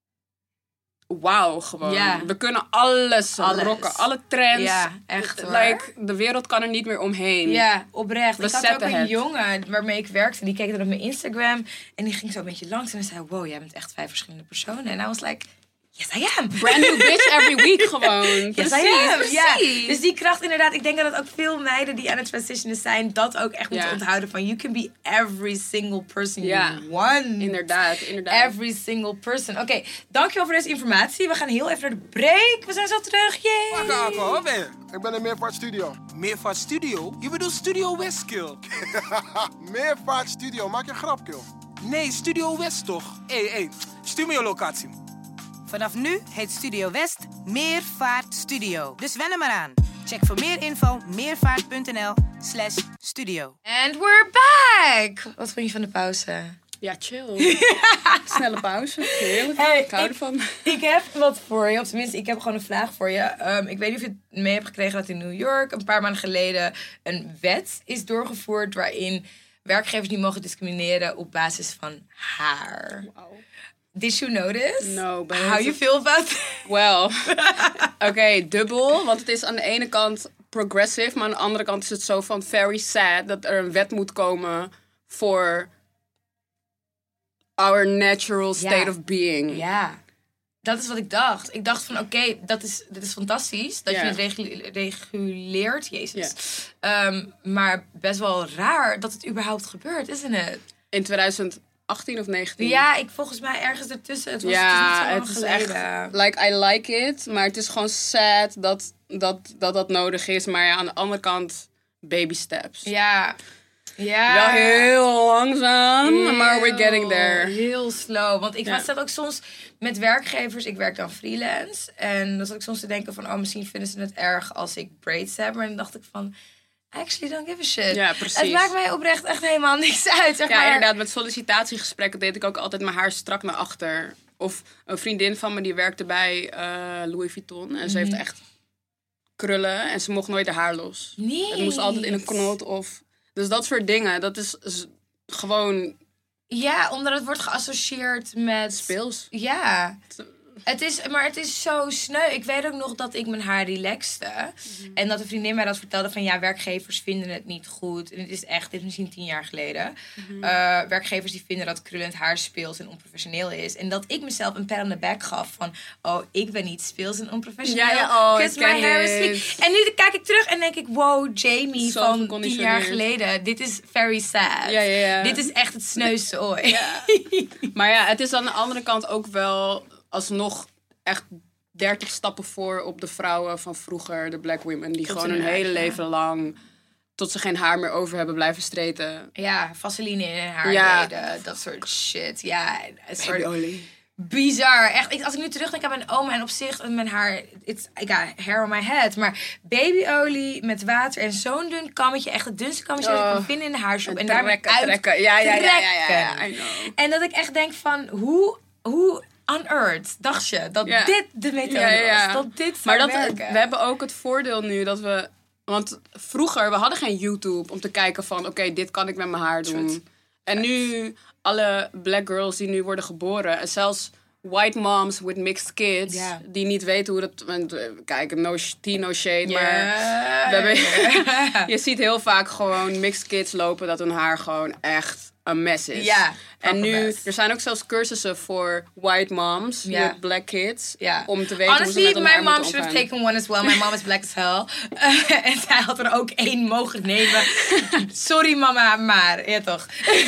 Wauw, gewoon. Ja. We kunnen alles rocken. Alle trends. Ja, echt hoor. De wereld kan er niet meer omheen. Ja, oprecht. We ik had ook een jongen waarmee ik werkte. Die keek dan op mijn Instagram. En die ging zo een beetje langs. En hij zei, wow, jij bent echt 5 verschillende personen. En I was like... Yes, I am. Brand new bitch every week gewoon. Yes, I am. Ja. Dus die kracht inderdaad. Ik denk dat ook veel meiden die aan het transitionen zijn... dat ook echt moeten onthouden van... you can be every single person you want. Inderdaad. Every single person. Oké, dankjewel voor deze informatie. We gaan heel even naar de break. We zijn zo terug. Yay! Waar ben je? Ik ben in Meervaart Studio. Meervaart Studio? Je bedoelt Studio West, kill. Meervaart Studio. Maak je een grap, kill. Nee, Studio West toch? Hé, stuur me je locatie. Vanaf nu heet Studio West Meervaart Studio. Dus wen er maar aan. Check voor meer info meervaart.nl/studio. And we're back! Wat vond je van de pauze? Ja, chill. Snelle pauze. Heerlijk. Ik hou ervan. Ik heb wat voor je. Of tenminste, ik heb gewoon een vraag voor je. Ik weet niet of je het mee hebt gekregen dat in New York... een paar maanden geleden een wet is doorgevoerd... waarin werkgevers niet mogen discrimineren op basis van haar. Wow. Did you notice? No, but How you feel about it? Well, oké, dubbel. Want het is aan de ene kant progressive, maar aan de andere kant is het zo van very sad dat er een wet moet komen voor our natural state of being. Ja, dat is wat ik dacht. Ik dacht van oké, dit is fantastisch dat je het reguleert, Jezus. Maar best wel raar dat het überhaupt gebeurt, isn't it? In 2018 of 19? Ja, volgens mij ergens ertussen. Het was niet zo lang geleden. Echt, like, I like it. Maar het is gewoon sad dat nodig is. Maar ja, aan de andere kant, baby steps. Ja. Wel heel langzaam, maar we're getting there. Heel slow. Want ik was dat ook soms met werkgevers. Ik werk dan freelance. En dan zat ik soms te denken van... misschien vinden ze het erg als ik braids heb. Maar dan dacht ik van... actually don't give a shit. Ja, precies. Het maakt mij oprecht echt helemaal niks uit. Zeg maar. Inderdaad. Met sollicitatiegesprekken deed ik ook altijd mijn haar strak naar achter. Of een vriendin van me die werkte bij Louis Vuitton. En ze heeft echt krullen. En ze mocht nooit de haar los. Nee. Het moest altijd in een knot of... Dus dat soort dingen. Dat is gewoon... Ja, omdat het wordt geassocieerd met... Speels. Ja. Maar het is zo sneu. Ik weet ook nog dat ik mijn haar relaxte. Mm-hmm. En dat een vriendin mij dat vertelde van... ja, werkgevers vinden het niet goed. En dit is misschien 10 jaar geleden. Mm-hmm. Werkgevers die vinden dat krullend haar speels en onprofessioneel is. En dat ik mezelf een pat on the back gaf van... oh, ik ben niet speels en onprofessioneel. Because my hair is sleek. En nu kijk ik terug en denk ik... wow, Jamie van 10 jaar geleden. Dit is very sad. Ja. Dit is echt het sneuste ooit. Ja. Maar ja, het is aan de andere kant ook wel... alsnog echt 30 stappen voor op de vrouwen van vroeger, de black women, die gewoon hun hele leven lang, tot ze geen haar meer over hebben, blijven streten. Ja, vaseline in hun haar deden, dat soort shit. Ja, een soort babyolie. Bizar. Echt, als ik nu terugdenk aan mijn oma en op zich, mijn haar, ik got hair on my head, maar babyolie met water en zo'n dun kammetje, echt het dunste kammetje dat ik kan vinden in de haarshop. En daar trekken. Ja, I know. En dat ik echt denk van, hoe on earth dacht je dat dit de methode was? Dat dit zou werken? We hebben ook het voordeel nu dat we... Want vroeger, we hadden geen YouTube om te kijken van... oké, dit kan ik met mijn haar doen. En nu, alle black girls die nu worden geboren... en zelfs white moms with mixed kids... die niet weten hoe dat... Kijk, no shade, maar... Je ziet heel vaak gewoon mixed kids lopen... dat hun haar gewoon echt... een mess is. Ja. En nu, er zijn ook zelfs cursussen voor white moms with black kids. Ja. Om te weten Honestly, hoe ze met hun haar my mom moeten should have taken one as well. My mom is black as hell. En zij had er ook 1 mogen nemen. Sorry mama, maar ja toch.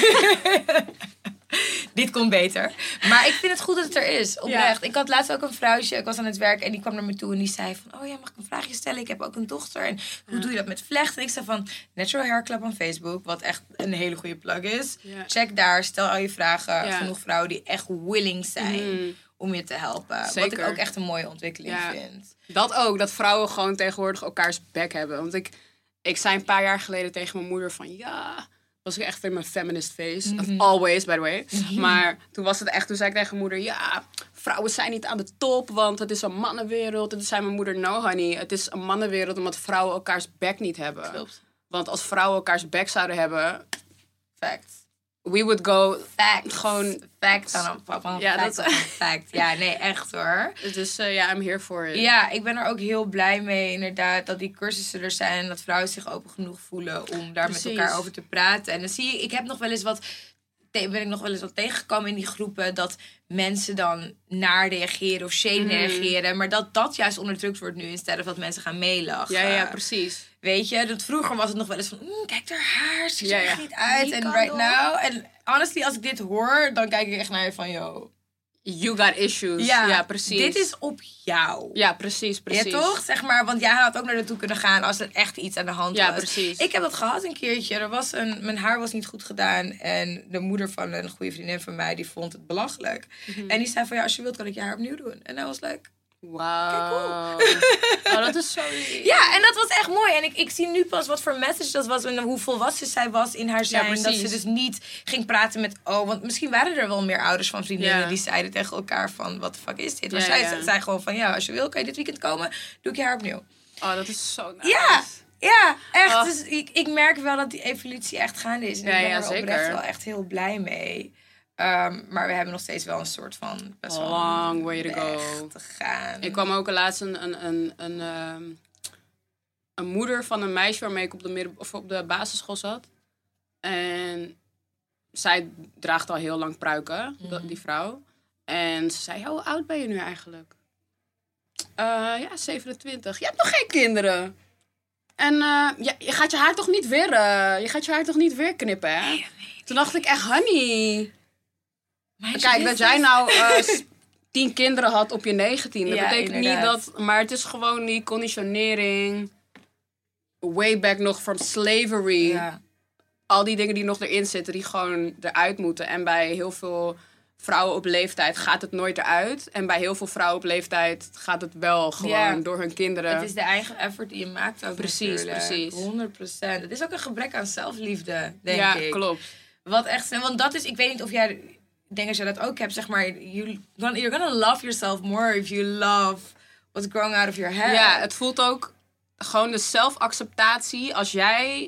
Dit komt beter. Maar ik vind het goed dat het er is. Oprecht. Ja. Ik had laatst ook een vrouwtje. Ik was aan het werk en die kwam naar me toe en die zei van... oh ja, mag ik een vraagje stellen? Ik heb ook een dochter. En hoe doe je dat met vlechten? En ik zei van... Natural Hair Club op Facebook. Wat echt een hele goede plug is. Ja. Check daar. Stel al je vragen. Ja. Genoeg vrouwen die echt willing zijn... om je te helpen. Zeker. Wat ik ook echt een mooie ontwikkeling vind. Dat ook. Dat vrouwen gewoon tegenwoordig elkaars bek hebben. Want ik zei een paar jaar geleden tegen mijn moeder van... ja... was ik echt in mijn feminist face. Always, by the way. Maar toen was het echt... Toen zei ik tegen mijn moeder... ja, vrouwen zijn niet aan de top... want het is een mannenwereld. En toen zei mijn moeder... no, honey. Het is een mannenwereld... omdat vrouwen elkaars bek niet hebben. Klopt. Want als vrouwen elkaars bek zouden hebben... Facts. We would go... Facts. Gewoon... Facts. Dat is fact. Ja, nee, echt hoor. Dus I'm here for it. Ja, ik ben er ook heel blij mee inderdaad... dat die cursussen er zijn... en dat vrouwen zich open genoeg voelen... om daar met elkaar over te praten. En dan zie je... Ik heb nog wel eens wat ben ik nog wel eens wat tegengekomen in die groepen... dat mensen dan naar reageren of shade reageren... maar dat juist onderdrukt wordt nu... instead of dat mensen gaan meelachen. Ja, precies. Weet je, dat vroeger was het nog wel eens van... kijk haar haar, ziet er echt niet uit. Die En kan right nog. now... En honestly, als ik dit hoor... dan kijk ik echt naar je van... yo, You got issues. Ja, precies. dit is op jou. Ja, precies. Ja, toch? Zeg maar, want jij had ook naar naartoe kunnen gaan als er echt iets aan de hand was. Ja, precies. Ik heb dat gehad een keertje. Mijn haar was niet goed gedaan. En de moeder van een goede vriendin van mij, die vond het belachelijk. En die zei van, ja, als je wilt kan ik je haar opnieuw doen. En hij was like... Wauw. Oh, dat is zo lief. Ja, en dat was echt mooi. En ik zie nu pas wat voor message dat was en hoe volwassen zij was in haar zijn. Dat ze dus niet ging praten met... want misschien waren er wel meer ouders van vriendinnen die zeiden tegen elkaar van... What the fuck is dit? Maar zij zei gewoon van... Ja, als je wil kan je dit weekend komen. Doe ik je haar opnieuw. Oh, dat is zo nice. Ja, echt. Dus ik merk wel dat die evolutie echt gaande is. En ik ben er zeker. oprecht wel echt heel blij mee. Maar we hebben nog steeds wel een soort van... best wel long way to go. te gaan. Ik kwam ook laatst een moeder van een meisje waarmee ik op de basisschool zat. En zij draagt al heel lang pruiken, die vrouw. En ze zei, hoe oud ben je nu eigenlijk? Ja, 27. Je hebt nog geen kinderen. En je gaat je haar toch niet weer knippen, hè? Nee. Toen dacht ik echt, honey... Kijk, dat jij nou 10 kinderen had op je 19e. Dat betekent inderdaad niet dat... Maar het is gewoon die conditionering. Way back nog from slavery. Ja. Al die dingen die nog erin zitten, die gewoon eruit moeten. En bij heel veel vrouwen op leeftijd gaat het nooit eruit. En bij heel veel vrouwen op leeftijd gaat het wel gewoon door hun kinderen. Het is de eigen effort die je maakt ook. Precies. 100%. Het is ook een gebrek aan zelfliefde, denk ik. Ja, klopt. Wat echt... Want dat is... Ik weet niet of jij... Ik denk dat je dat ook hebt, zeg maar... You're gonna love yourself more if you love what's growing out of your head. Ja, het voelt ook gewoon de zelfacceptatie als jij...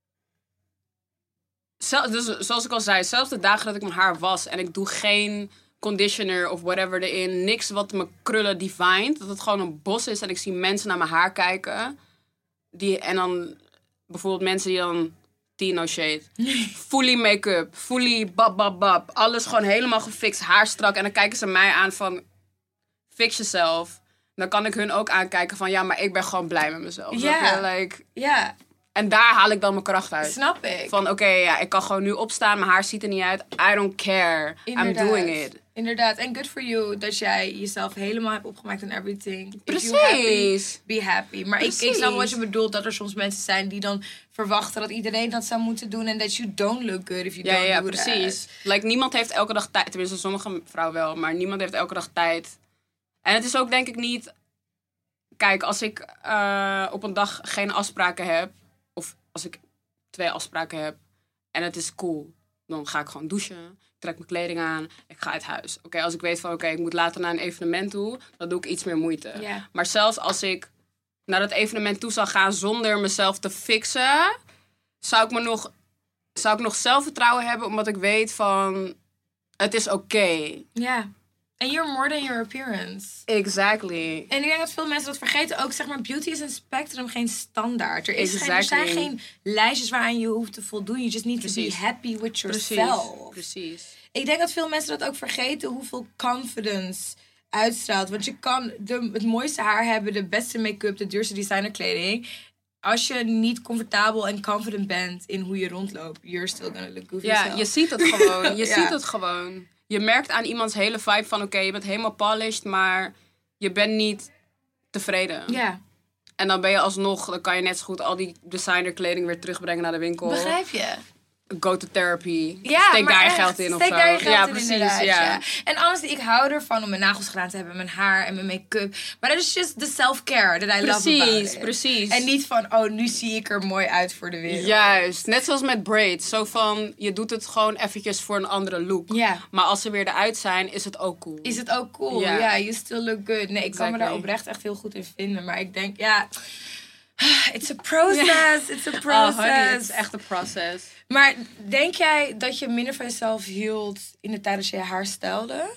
Dus zoals ik al zei, zelfs de dagen dat ik mijn haar was en ik doe geen conditioner of whatever erin, niks wat mijn krullen defined, dat het gewoon een bos is en ik zie mensen naar mijn haar kijken. En dan bijvoorbeeld mensen die dan... no shade. Fully make-up. Fully bab. Alles gewoon helemaal gefixt. Haar strak. En dan kijken ze mij aan van... Fix jezelf. Dan kan ik hun ook aankijken van... Ja, maar ik ben gewoon blij met mezelf. Ja. En daar haal ik dan mijn kracht uit. Snap ik. Van oké, ik kan gewoon nu opstaan. Mijn haar ziet er niet uit. I don't care. Inderdaad. I'm doing it. Inderdaad. En good for you dat jij jezelf helemaal hebt opgemaakt en everything. Precies. If you're happy, be happy. Maar ik snap wat je bedoelt. Dat er soms mensen zijn die dan verwachten dat iedereen dat zou moeten doen. En that you don't look good if you don't do that. Ja, precies. Niemand heeft elke dag tijd. Tenminste, sommige vrouwen wel. Maar niemand heeft elke dag tijd. En het is ook denk ik niet... Kijk, als ik op een dag geen afspraken heb... Of als ik 2 afspraken heb en het is cool, dan ga ik gewoon douchen. Ik trek mijn kleding aan, ik ga uit huis. Oké, als ik weet van ik moet later naar een evenement toe, dan doe ik iets meer moeite. Yeah. Maar zelfs als ik naar dat evenement toe zou gaan zonder mezelf te fixen, zou ik nog zelfvertrouwen hebben, omdat ik weet van het is oké. Ja. And you're more than your appearance. Exactly. En ik denk dat veel mensen dat vergeten. Ook zeg maar, beauty is een spectrum, geen standaard. Er zijn geen lijstjes waaraan je hoeft te voldoen. You just need to be happy with yourself. Precies. Ik denk dat veel mensen dat ook vergeten. Hoeveel confidence uitstraalt. Want je kan het mooiste haar hebben, de beste make-up, de duurste designerkleding. Als je niet comfortabel en confident bent in hoe je rondloopt, you're still gonna look good yourself. Ja, je ziet het gewoon. Ziet het gewoon. Je merkt aan iemands hele vibe van... Oké, je bent helemaal polished, maar je bent niet tevreden. Ja. En dan ben je alsnog... Dan kan je net zo goed al die designerkleding weer terugbrengen naar de winkel. Begrijp je? Go to therapy. Ja, steek daar je geld in of zo. Steek daar je geld in, precies. Ja. En honestly, ik hou ervan om mijn nagels gedaan te hebben, mijn haar en mijn make-up. Maar dat is just the self-care that I love about it. Precies. En niet van, nu zie ik er mooi uit voor de wereld. Juist. Net zoals met braids. Zo van, je doet het gewoon eventjes voor een andere look. Ja. Maar als ze weer eruit zijn, is het ook cool. Is het ook cool. Ja, you still look good. Nee, ik kan me daar oprecht echt heel goed in vinden. Maar ik denk, it's a process. Yeah. It's a process. Oh, honey, het is echt een process. Maar denk jij dat je minder van jezelf hield in de tijd dat je je haar stelde?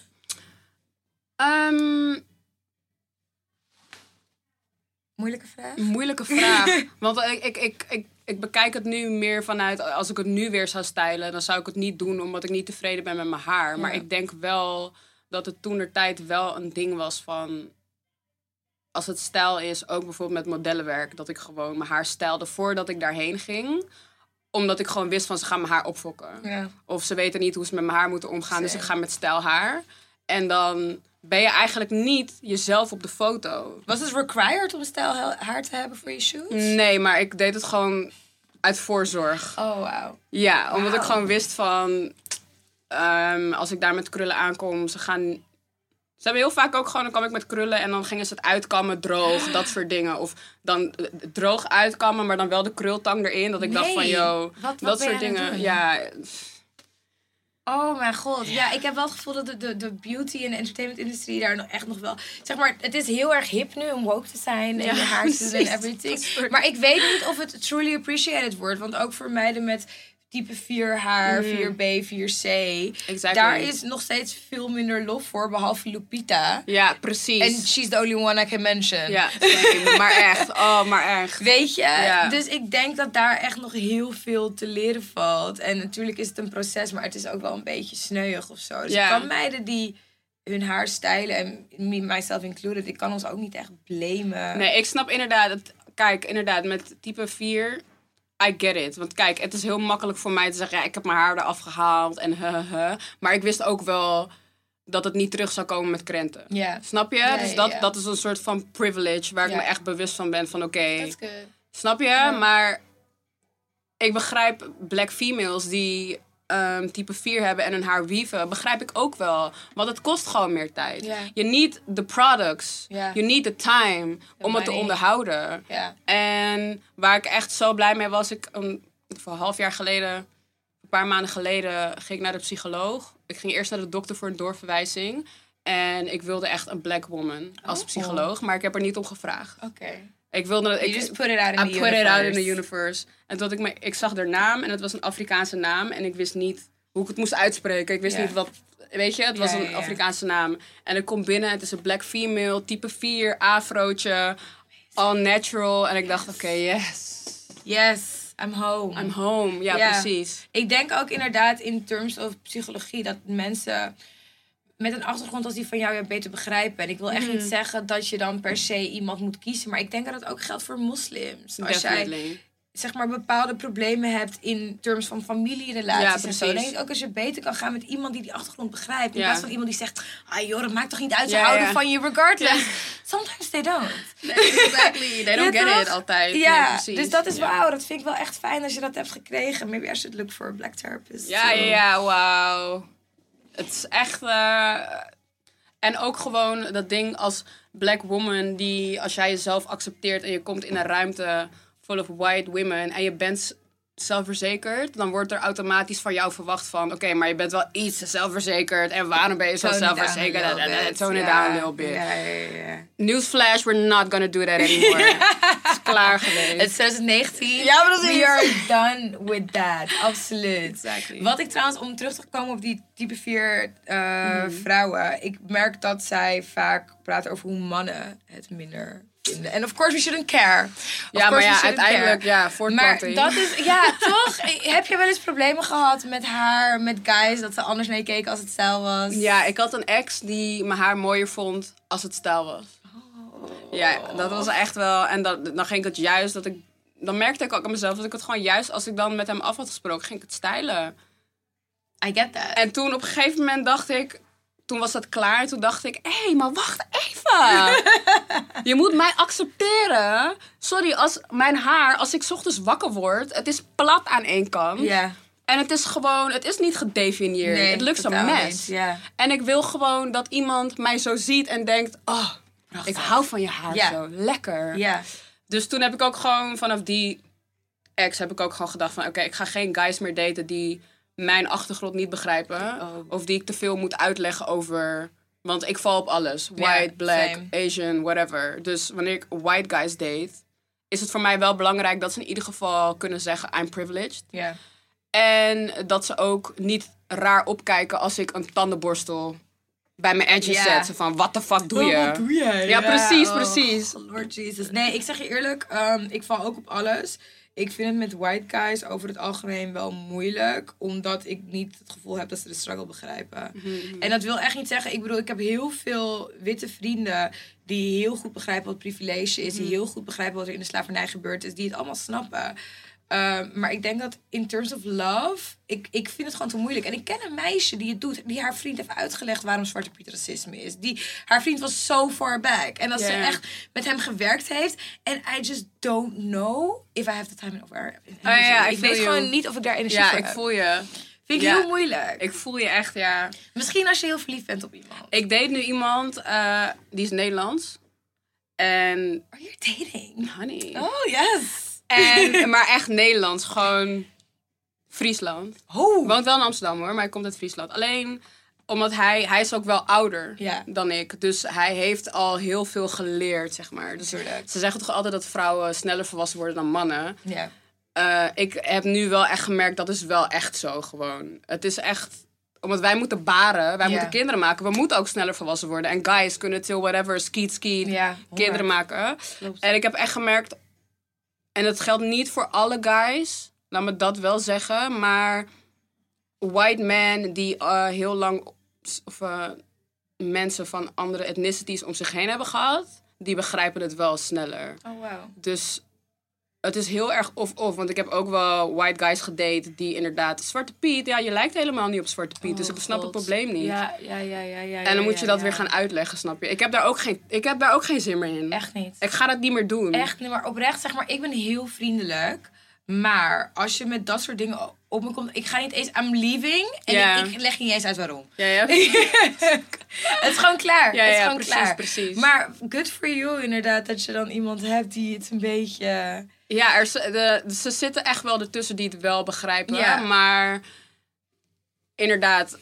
Moeilijke vraag? Moeilijke vraag. Want ik bekijk het nu meer vanuit... Als ik het nu weer zou stylen, dan zou ik het niet doen... omdat ik niet tevreden ben met mijn haar. Maar ik denk wel dat het toentertijd wel een ding was van... Als het stijl is, ook bijvoorbeeld met modellenwerk... dat ik gewoon mijn haar stylde voordat ik daarheen ging... Omdat ik gewoon wist van ze gaan mijn haar opfokken. Ja. Of ze weten niet hoe ze met mijn haar moeten omgaan. Dus ik ga met stijlhaar. En dan ben je eigenlijk niet jezelf op de foto. Was het required om een stijl haar te hebben voor je shoots? Nee, maar ik deed het gewoon uit voorzorg. Oh, wauw. Ja, omdat ik gewoon wist van... als ik daar met krullen aankom, ze gaan... Ze hebben heel vaak ook gewoon, dan kwam ik met krullen en dan gingen ze het uitkammen droog, dat soort dingen. Of dan droog uitkammen, maar dan wel de krultang erin. Dat ik dacht van, yo, wat dat ben je soort aan het dingen. doen? Ja, Oh mijn god. Ja, ik heb wel het gevoel dat de beauty en de entertainment-industrie daar nog wel... Zeg maar, het is heel erg hip nu om woke te zijn en je haar te doen en everything. Maar ik weet niet of het truly appreciated wordt. Want ook voor meiden met type 4 haar, 4B, 4C... Exactly. Daar is nog steeds veel minder lof voor, behalve Lupita. ja, precies. En she's the only one I can mention. Ja, same. Maar echt. Oh, maar echt. Weet je? Ja. Dus ik denk dat daar echt nog heel veel te leren valt. En natuurlijk is het een proces, maar het is ook wel een beetje sneuig of zo. Dus ik kan meiden die hun haar stylen, en me, myself included, ik kan ons ook niet echt blamen. Nee, ik snap inderdaad. Kijk, inderdaad, met type 4... I get it. Want kijk, het is heel makkelijk voor mij te zeggen... Ja, ik heb mijn haar eraf gehaald en Maar ik wist ook wel dat het niet terug zou komen met krenten. Ja. Snap je? Ja, dus ja, ja. dat is een soort van privilege... waar ik me echt bewust van ben van oké. That's good. Snap je? Maar ik begrijp black females die type 4 hebben en hun haar weaven... begrijp ik ook wel. Want het kost gewoon meer tijd. Ja. You need the products. Ja. You need the time om het te money. onderhouden. Ja. En waar ik echt zo blij mee was... voor een half jaar geleden... een paar maanden geleden ging ik naar de psycholoog. Ik ging eerst naar de dokter voor een doorverwijzing. En ik wilde echt een black woman als psycholoog. Maar ik heb er niet om gevraagd. Oké. Ik wilde... You just put it out in the I put it out in the universe. universe. En toen ik zag haar naam en het was een Afrikaanse naam. En ik wist niet hoe ik het moest uitspreken. Ik wist niet wat... Weet je, het was een Afrikaanse naam. En ik kom binnen, het is een black female, type 4, afrootje, all natural. En ik dacht, oké, yes. Yes, I'm home. I'm home, ja, precies. Ik denk ook inderdaad in terms of psychologie dat mensen met een achtergrond als die van jou beter begrijpen. En ik wil echt niet zeggen dat je dan per se iemand moet kiezen. Maar ik denk dat het ook geldt voor moslims. Als jij zeg maar bepaalde problemen hebt in terms van familierelaties en zo. Denk ik ook als je beter kan gaan met iemand die achtergrond begrijpt. In plaats van iemand die zegt, ah joh, dat maakt toch niet uit, ze houden van je regardless. Sometimes they don't. Exactly, they don't get it altijd. Ja, nee, precies. dus dat is wauw. Dat vind ik wel echt fijn als je dat hebt gekregen. Maybe I should look for a black therapist. Ja, wauw. Het is echt... En ook gewoon dat ding als black woman die, als jij jezelf accepteert en je komt in een ruimte full of white women en je bent zelfverzekerd, dan wordt er automatisch van jou verwacht van, oké, maar je bent wel iets zelfverzekerd en waarom ben je zo zelfverzekerd? Tone it down a little bit. Ja. Newsflash, we're not gonna do that anymore. Het is klaar geweest. Het is 2019. Ja, precies. We are done with that. Absoluut. Exactly. Wat ik trouwens, om terug te komen op die type 4 vrouwen. Ik merk dat zij vaak praten over hoe mannen het minder vinden. En of course we shouldn't care. Ja, maar ja, uiteindelijk, voortplanting. Maar dat is, ja, toch? Heb je wel eens problemen gehad met haar, met guys, dat ze anders naar je keken als het stijl was? Ja, ik had een ex die mijn haar mooier vond als het stijl was. Ja, dat was echt wel... En dan ging ik het juist dat ik... Dan merkte ik ook aan mezelf dat ik het gewoon juist... Als ik dan met hem af had gesproken, ging ik het stylen. I get that. En toen op een gegeven moment dacht ik... Toen was dat klaar. En toen dacht ik... Hé, maar wacht even. Je moet mij accepteren. Sorry, als mijn haar... Als ik 's ochtends wakker word... Het is plat aan één kant. Ja. En het is gewoon... Het is niet gedefinieerd. Nee, het lukt een totaal mes. niet, ja. En ik wil gewoon dat iemand mij zo ziet en denkt... Oh, ik hou van je haar zo. Lekker. Ja. Dus toen heb ik ook gewoon vanaf die ex heb ik ook gewoon gedacht van... Oké, ik ga geen guys meer daten die mijn achtergrond niet begrijpen. Of die ik te veel moet uitleggen over... Want ik val op alles. White, black, same. Asian, whatever. Dus wanneer ik white guys date... is het voor mij wel belangrijk dat ze in ieder geval kunnen zeggen... I'm privileged. Ja. En dat ze ook niet raar opkijken als ik een tandenborstel bij mijn edges zet. Zo van, what the fuck doe je? Wat doe jij? Ja, precies. Lord Jesus. Nee, ik zeg je eerlijk, ik val ook op alles. Ik vind het met white guys over het algemeen wel moeilijk. Omdat ik niet het gevoel heb dat ze de struggle begrijpen. En dat wil echt niet zeggen... Ik bedoel, ik heb heel veel witte vrienden... die heel goed begrijpen wat privilege is. Die heel goed begrijpen wat er in de slavernij gebeurd is. Die het allemaal snappen. Maar ik denk dat in terms of love... Ik vind het gewoon te moeilijk. En ik ken een meisje die het doet. Die haar vriend heeft uitgelegd waarom Zwarte Piet racisme is. Haar vriend was so far back. En dat ze echt met hem gewerkt heeft. En I just don't know if I have the time over. Ik weet gewoon niet of ik daar energie voor heb. Ja, ik voel je. Vind ik heel moeilijk. Ik voel je echt, ja. Misschien als je heel verliefd bent op iemand. Ik date nu iemand, die is Nederlands. En... Are you dating? Honey. Oh, yes. Maar echt Nederlands, gewoon Friesland. Oh. Woont wel in Amsterdam hoor, maar hij komt uit Friesland. Alleen omdat hij is ook wel ouder dan ik. Dus hij heeft al heel veel geleerd, zeg maar. Dus ze zeggen toch altijd dat vrouwen sneller volwassen worden dan mannen. Ja. Ik heb nu wel echt gemerkt, dat is wel echt zo gewoon. Het is echt... Omdat wij moeten baren, wij moeten kinderen maken. We moeten ook sneller volwassen worden. En guys kunnen till whatever, skiet, kinderen maken. Klopt. En ik heb echt gemerkt... En dat geldt niet voor alle guys. Laat me dat wel zeggen. Maar white men die heel lang... mensen van andere ethnicities om zich heen hebben gehad... die begrijpen het wel sneller. Oh, wow. Dus... Het is heel erg of-of, want ik heb ook wel white guys gedate die inderdaad... Zwarte Piet, ja, je lijkt helemaal niet op Zwarte Piet, dus ik snap het probleem niet. Ja. En dan moet je dat weer gaan uitleggen, snap je? Ik heb daar ook geen zin meer in. Echt niet. Ik ga dat niet meer doen. Echt niet, maar oprecht, zeg maar, ik ben heel vriendelijk. Maar als je met dat soort dingen op me komt... Ik ga niet eens, I'm leaving. En ik leg je niet eens uit waarom. Ja. Het is gewoon klaar. Ja, het is gewoon klaar. Precies. Maar good for you inderdaad, dat je dan iemand hebt die het een beetje... Ja, ze zitten echt wel ertussen die het wel begrijpen. Ja. Maar inderdaad,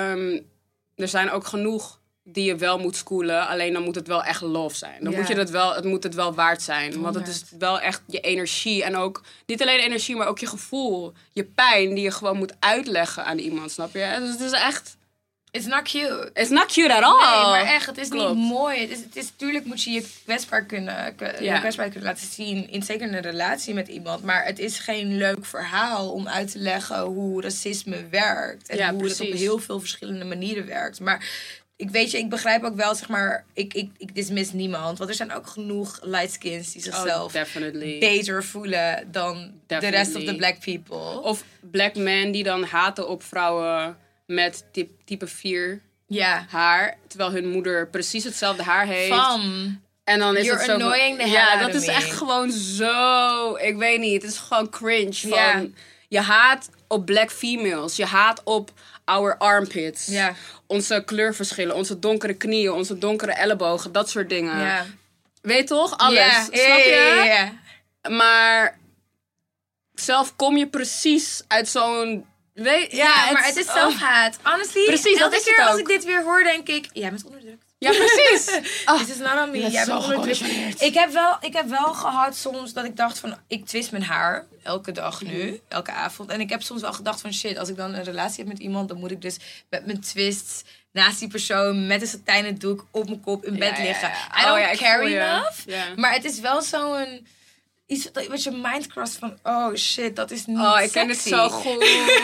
er zijn ook genoeg die je wel moet schoolen. Alleen dan moet het wel echt love zijn. Dan moet je het moet het wel waard zijn. Want het is wel echt je energie. En ook, niet alleen energie, maar ook je gevoel. Je pijn die je gewoon moet uitleggen aan iemand, snap je? Dus het is echt... It's not cute. It's not cute at all. Nee, maar echt, het is niet mooi. Tuurlijk moet je kwetsbaar kunnen laten zien. Zeker in een relatie met iemand. Maar het is geen leuk verhaal om uit te leggen hoe racisme werkt. En hoe het op heel veel verschillende manieren werkt. Maar ik begrijp ook wel, zeg maar, ik dismiss niemand. Want er zijn ook genoeg lightskins die zichzelf beter voelen dan de rest of the black people. Of black men die dan haten op vrouwen met type 4 haar. Terwijl hun moeder precies hetzelfde haar heeft. En dan is het zo... annoying the hell ja, out dat of is me. echt gewoon zo... Ik weet niet, het is gewoon cringe. Van, je haat op black females. Je haat op our armpits. Ja. Onze kleurverschillen, onze donkere knieën, onze donkere ellebogen. Dat soort dingen. Ja. Weet toch? Alles. Snap je? Ja. Maar zelf kom je precies uit zo'n... maar het is zelfhaat. Honestly, precies, elke dat is keer het ook. als ik dit weer hoor, denk ik... Jij bent onderdrukt. Ja, precies. This is not on me. Jij bent onderdrukt. Ik heb wel gehad soms dat ik dacht van... Ik twist mijn haar elke dag nu. Elke avond. En ik heb soms wel gedacht van... Shit, als ik dan een relatie heb met iemand... Dan moet ik dus met mijn twists... naast die persoon met een satijnen doek op mijn kop in bed liggen. I don't care enough. Maar het is wel zo'n... Iets wat je mind crossed van... Oh shit, dat is niet ik ken het zo goed.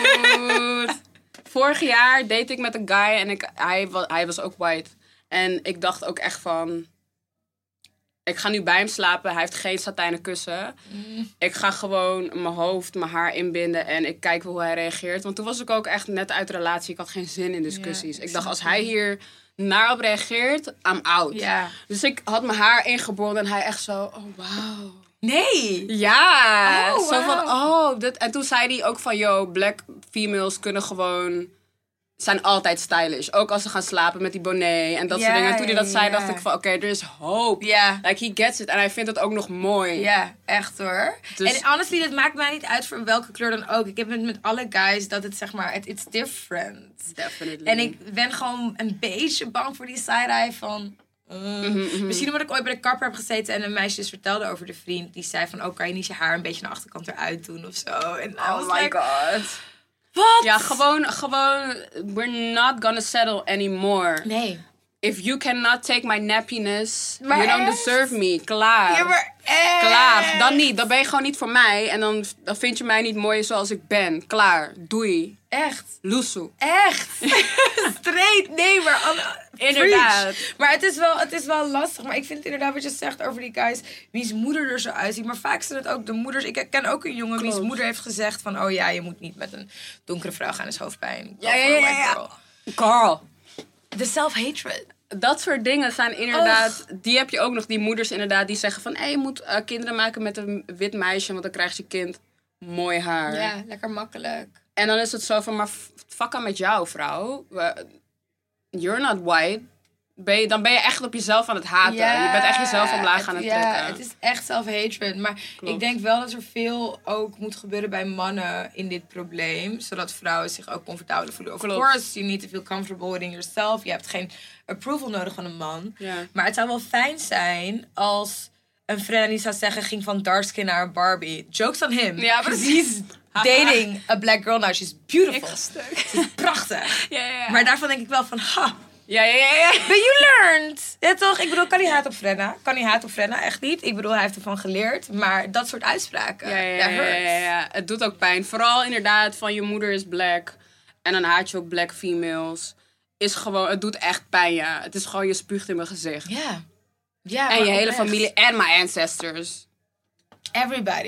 Vorig jaar date ik met een guy en hij was ook white. En ik dacht ook echt van... Ik ga nu bij hem slapen. Hij heeft geen satijnen kussen. Ik ga gewoon mijn hoofd, mijn haar inbinden. En ik kijk hoe hij reageert. Want toen was ik ook echt net uit de relatie. Ik had geen zin in discussies. Ik dacht, als hij hier naar op reageert, I'm out. Ja. Dus ik had mijn haar ingebonden en hij echt zo... Oh, wauw. Nee! Ja! Oh, zo van, dit. En toen zei hij ook van, yo, black females kunnen gewoon... zijn altijd stylish. Ook als ze gaan slapen met die bonnet en dat soort dingen. En toen hij dat zei, dacht ik van, oké, er is hope. Ja. Like, he gets it. En hij vindt het ook nog mooi. Ja, echt hoor. Dus... En honestly, het maakt mij niet uit voor welke kleur dan ook. Ik heb het met alle guys dat het, zeg maar, it's different. Definitely. En ik ben gewoon een beetje bang voor die side-eye van... Misschien omdat ik ooit bij de kapper heb gezeten en een meisje dus vertelde over de vriend. Die zei van, kan je niet je haar een beetje naar de achterkant eruit doen of zo. En oh my god. Wat? Ja, gewoon, we're not gonna settle anymore. Nee. If you cannot take my nappiness, Maar you don't echt? deserve me. Klaar. Ja, maar echt. Klaar. Dan niet. Dan ben je gewoon niet voor mij. En dan vind je mij niet mooi zoals ik ben. Klaar. Doei. Echt. Loesoe. Echt. Straight. Nee, maar... Inderdaad. Preach. Maar het is wel lastig. Maar ik vind inderdaad wat je zegt over die guys... wiens moeder er zo uitziet. Maar vaak zijn het ook de moeders. Ik ken ook een jongen wiens moeder heeft gezegd van... oh ja, je moet niet met een donkere vrouw gaan. Is hoofdpijn. Ja. Carl. De self-hatred. Dat soort dingen zijn inderdaad... Die heb je ook nog, die moeders inderdaad... die zeggen van... je moet kinderen maken met een wit meisje... want dan krijgt je kind mooi haar. Ja, lekker makkelijk. En dan is het zo van... maar fuck aan met jou, vrouw. You're not white. Dan ben je echt op jezelf aan het haten. Je bent echt jezelf omlaag aan het trekken. Ja, het is echt self-hatred. Maar ik denk wel dat er veel ook moet gebeuren bij mannen in dit probleem. Zodat vrouwen zich ook comfortabel voelen. Of course, you need to feel comfortable within yourself. Je hebt geen approval nodig van een man. Ja. Maar het zou wel fijn zijn als een Frenna die zou zeggen... ging van dark skin naar Barbie. Jokes on him. Ja, precies. He's dating a black girl now. She's beautiful. Ze is prachtig. Ja. Maar daarvan denk ik wel van... ha. Ja. But you learned. Ja, toch? Ik bedoel, kan hij haat op Frenna? Kan hij haat op Frenna? Echt niet. Ik bedoel, hij heeft ervan geleerd. Maar dat soort uitspraken, that hurts. Ja. Het doet ook pijn. Vooral inderdaad van je moeder is black. En dan haat je ook black females. Is gewoon, het doet echt pijn, ja. Het is gewoon, je spuugt in mijn gezicht. Ja, En je hele oprecht. familie en mijn ancestors. Everybody.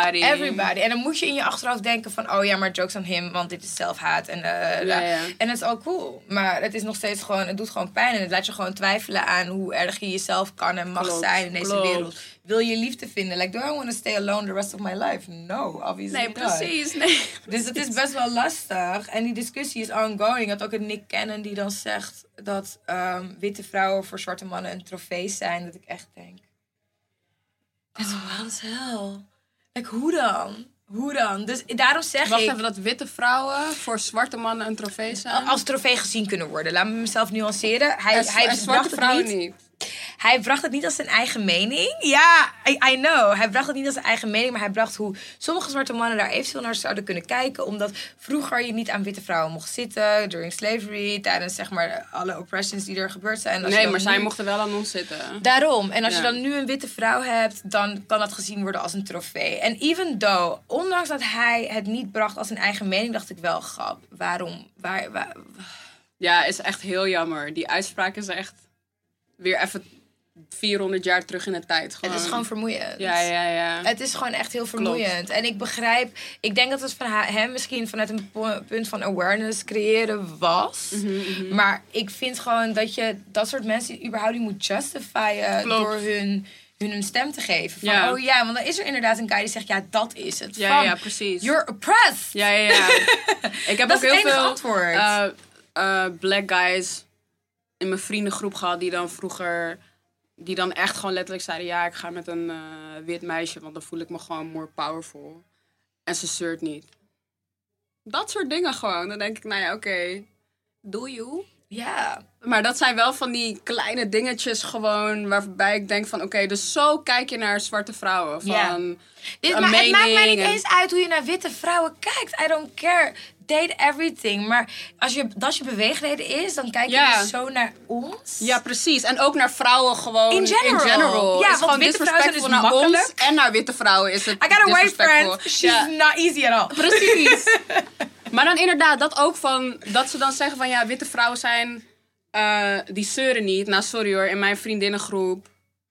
En dan moet je in je achterhoofd denken van... oh ja, maar jokes on him, want dit is zelfhaat. En en het is al cool. Maar het is nog steeds gewoon... het doet gewoon pijn. En het laat je gewoon twijfelen aan hoe erg je jezelf kan en mag zijn in deze wereld. Wil je liefde vinden? Like, do I want to stay alone the rest of my life? No, obviously Nee, not. precies. Nee. Dus het is best wel lastig. En die discussie is ongoing. Dat ook een Nick Cannon die dan zegt... dat witte vrouwen voor zwarte mannen een trofee zijn. Dat ik echt denk... That's wild as hell. Like, hoe dan? Dus daarom zeg Wacht ik... even, dat witte vrouwen voor zwarte mannen een trofee zijn? Als trofee gezien kunnen worden. Laat me mezelf nuanceren. En zwarte bracht vrouwen het niet. Hij bracht het niet als zijn eigen mening. Ja, I know. Hij bracht het niet als zijn eigen mening. Maar hij bracht hoe sommige zwarte mannen daar eventueel naar zouden kunnen kijken. Omdat vroeger je niet aan witte vrouwen mocht zitten. During slavery. Tijdens zeg maar alle oppressions die er gebeurd zijn. Nee, maar zij mochten wel aan ons zitten. Daarom. En als je dan nu een witte vrouw hebt, dan kan dat gezien worden als een trofee. En even though, ondanks dat hij het niet bracht als zijn eigen mening, dacht ik wel, grap. Waarom? Ja, is echt heel jammer. Die uitspraak is echt weer even 400 jaar terug in de tijd. Gewoon. Het is gewoon vermoeiend. Ja. Het is gewoon echt heel vermoeiend. En ik denk dat het van hem misschien vanuit een punt van awareness creëren was. Maar ik vind gewoon dat je dat soort mensen überhaupt niet moet justifyen door hun een stem te geven. Van, oh ja, want dan is er inderdaad een guy die zegt, ja, dat is het. Ja, precies. You're oppressed. Ja. Ik heb dat ook is heel het veel antwoord. Black guys in mijn vriendengroep gehad die dan echt gewoon letterlijk zeiden, ja, ik ga met een wit meisje, want dan voel ik me gewoon more powerful. En ze zeurt niet. Dat soort dingen gewoon. Dan denk ik, nou ja, oké. Do you? Ja. Maar dat zijn wel van die kleine dingetjes gewoon, waarbij ik denk van, oké, dus zo kijk je naar zwarte vrouwen. Van Het maakt mij niet eens uit hoe je naar witte vrouwen kijkt. I don't care. Date everything. Maar als je beweegreden is, dan kijk je dus zo naar ons. Ja, precies. En ook naar vrouwen gewoon in general. Ja, is gewoon witte vrouwen zijn dus naar makkelijk. ons en naar witte vrouwen is het I got a white disrespectful. friend. She's not easy at all. Precies. Maar dan inderdaad, dat ook van, dat ze dan zeggen van, ja, witte vrouwen zijn, die zeuren niet. Nou, sorry hoor, in mijn vriendinnengroep,